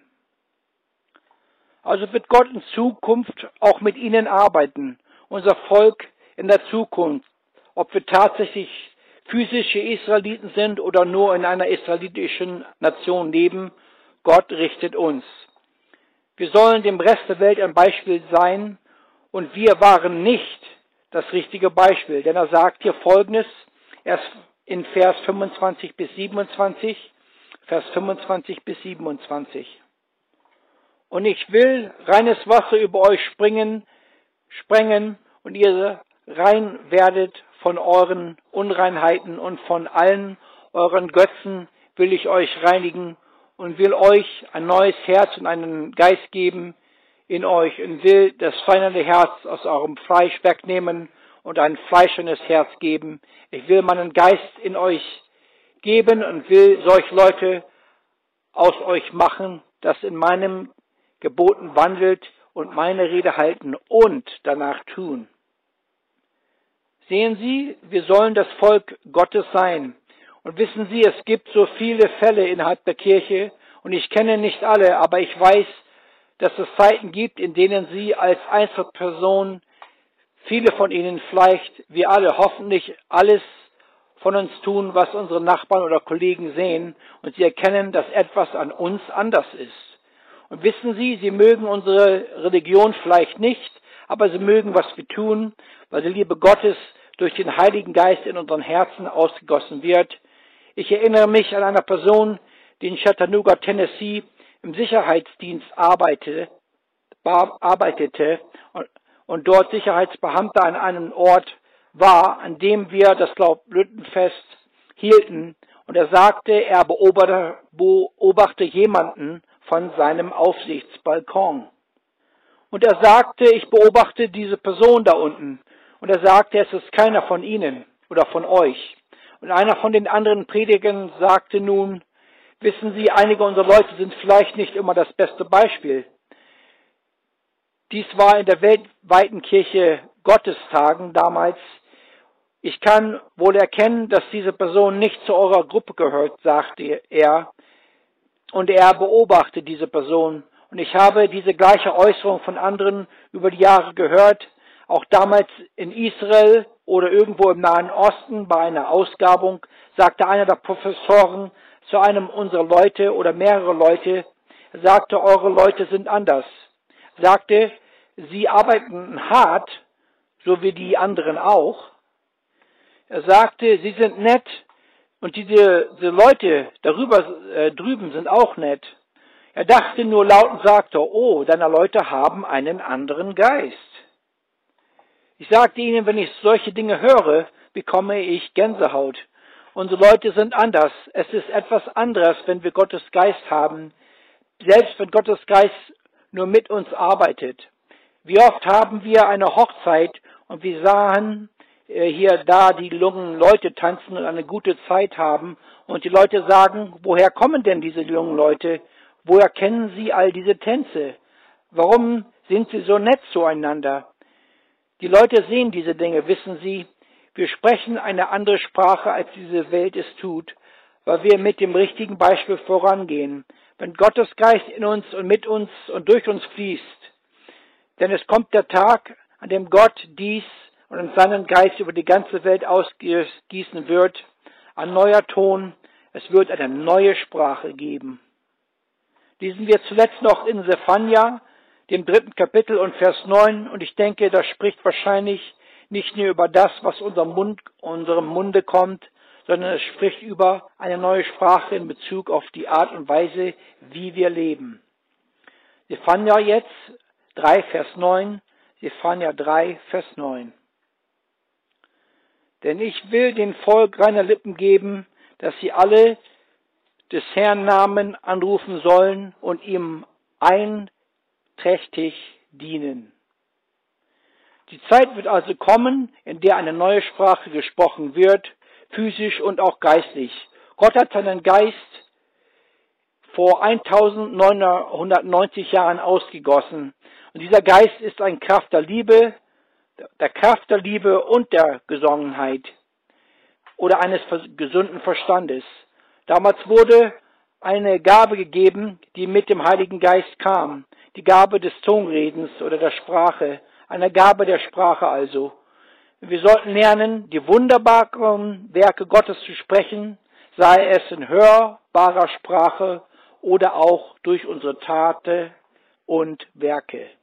Also wird Gott in Zukunft auch mit ihnen arbeiten, unser Volk in der Zukunft, ob wir tatsächlich physische Israeliten sind oder nur in einer israelitischen Nation leben, Gott richtet uns. Wir sollen dem Rest der Welt ein Beispiel sein und wir waren nicht das richtige Beispiel, denn er sagt hier Folgendes, erst in Vers 25 bis 27, Vers 25 bis 27. Und ich will reines Wasser über euch sprengen und ihr rein werdet von euren Unreinheiten und von allen euren Götzen will ich euch reinigen und will euch ein neues Herz und einen Geist geben in euch und will das steinerne Herz aus eurem Fleisch wegnehmen und ein fleischernes Herz geben. Ich will meinen Geist in euch geben und will solche Leute aus euch machen, das in meinem Geboten wandelt und meine Rede halten und danach tun. Sehen Sie, wir sollen das Volk Gottes sein. Und wissen Sie, es gibt so viele Fälle innerhalb der Kirche und ich kenne nicht alle, aber ich weiß, dass es Zeiten gibt, in denen Sie als Einzelperson, viele von Ihnen vielleicht, wir alle hoffentlich alles von uns tun, was unsere Nachbarn oder Kollegen sehen und sie erkennen, dass etwas an uns anders ist. Und wissen Sie, Sie mögen unsere Religion vielleicht nicht, aber Sie mögen, was wir tun, weil die Liebe Gottes durch den Heiligen Geist in unseren Herzen ausgegossen wird. Ich erinnere mich an eine Person, die in Chattanooga, Tennessee im Sicherheitsdienst arbeitete und dort Sicherheitsbeamter an einem Ort war, an dem wir das Laubblütenfest hielten. Und er sagte, er beobachte jemanden von seinem Aufsichtsbalkon. Und er sagte, ich beobachte diese Person da unten. Und er sagte, es ist keiner von Ihnen oder von euch. Und einer von den anderen Predigern sagte nun, wissen Sie, einige unserer Leute sind vielleicht nicht immer das beste Beispiel. Dies war in der weltweiten Kirche Gottestagen damals. Ich kann wohl erkennen, dass diese Person nicht zu eurer Gruppe gehört, sagte er. Und er beobachtet diese Person. Und ich habe diese gleiche Äußerung von anderen über die Jahre gehört, auch damals in Israel oder irgendwo im Nahen Osten bei einer Ausgrabung, sagte einer der Professoren zu einem unserer Leute oder mehrere Leute, sagte, eure Leute sind anders. Sagte, sie arbeiten hart, so wie die anderen auch. Er sagte, sie sind nett und diese Leute drüben sind auch nett. Er dachte nur laut und sagte, oh, deine Leute haben einen anderen Geist. Ich sagte ihnen, wenn ich solche Dinge höre, bekomme ich Gänsehaut. Unsere Leute sind anders. Es ist etwas anderes, wenn wir Gottes Geist haben, selbst wenn Gottes Geist nur mit uns arbeitet. Wie oft haben wir eine Hochzeit und wir sahen da die jungen Leute tanzen und eine gute Zeit haben und die Leute sagen, woher kommen denn diese jungen Leute? Woher kennen sie all diese Tänze? Warum sind sie so nett zueinander? Die Leute sehen diese Dinge, wissen Sie. Wir sprechen eine andere Sprache, als diese Welt es tut, weil wir mit dem richtigen Beispiel vorangehen. Wenn Gottes Geist in uns und mit uns und durch uns fließt. Denn es kommt der Tag, an dem Gott dies und seinen Geist über die ganze Welt ausgießen wird. Ein neuer Ton, es wird eine neue Sprache geben. Lesen wir zuletzt noch in Sephania, dem 3. Kapitel und Vers 9. Und ich denke, das spricht wahrscheinlich nicht nur über das, was unserem Munde kommt, sondern es spricht über eine neue Sprache in Bezug auf die Art und Weise, wie wir leben. Sephania jetzt, 3, Vers 9. Zephania 3, Vers 9. Denn ich will den Volk reiner Lippen geben, dass sie alle des Herrn Namen anrufen sollen und ihm einträchtig dienen. Die Zeit wird also kommen, in der eine neue Sprache gesprochen wird, physisch und auch geistlich. Gott hat seinen Geist vor 1990 Jahren ausgegossen. Und dieser Geist ist ein Kraft der Liebe und der Besonnenheit oder eines gesunden Verstandes. Damals wurde eine Gabe gegeben, die mit dem Heiligen Geist kam. Die Gabe des Tonredens oder der Sprache. Eine Gabe der Sprache also. Wir sollten lernen, die wunderbaren Werke Gottes zu sprechen, sei es in hörbarer Sprache oder auch durch unsere Taten und Werke.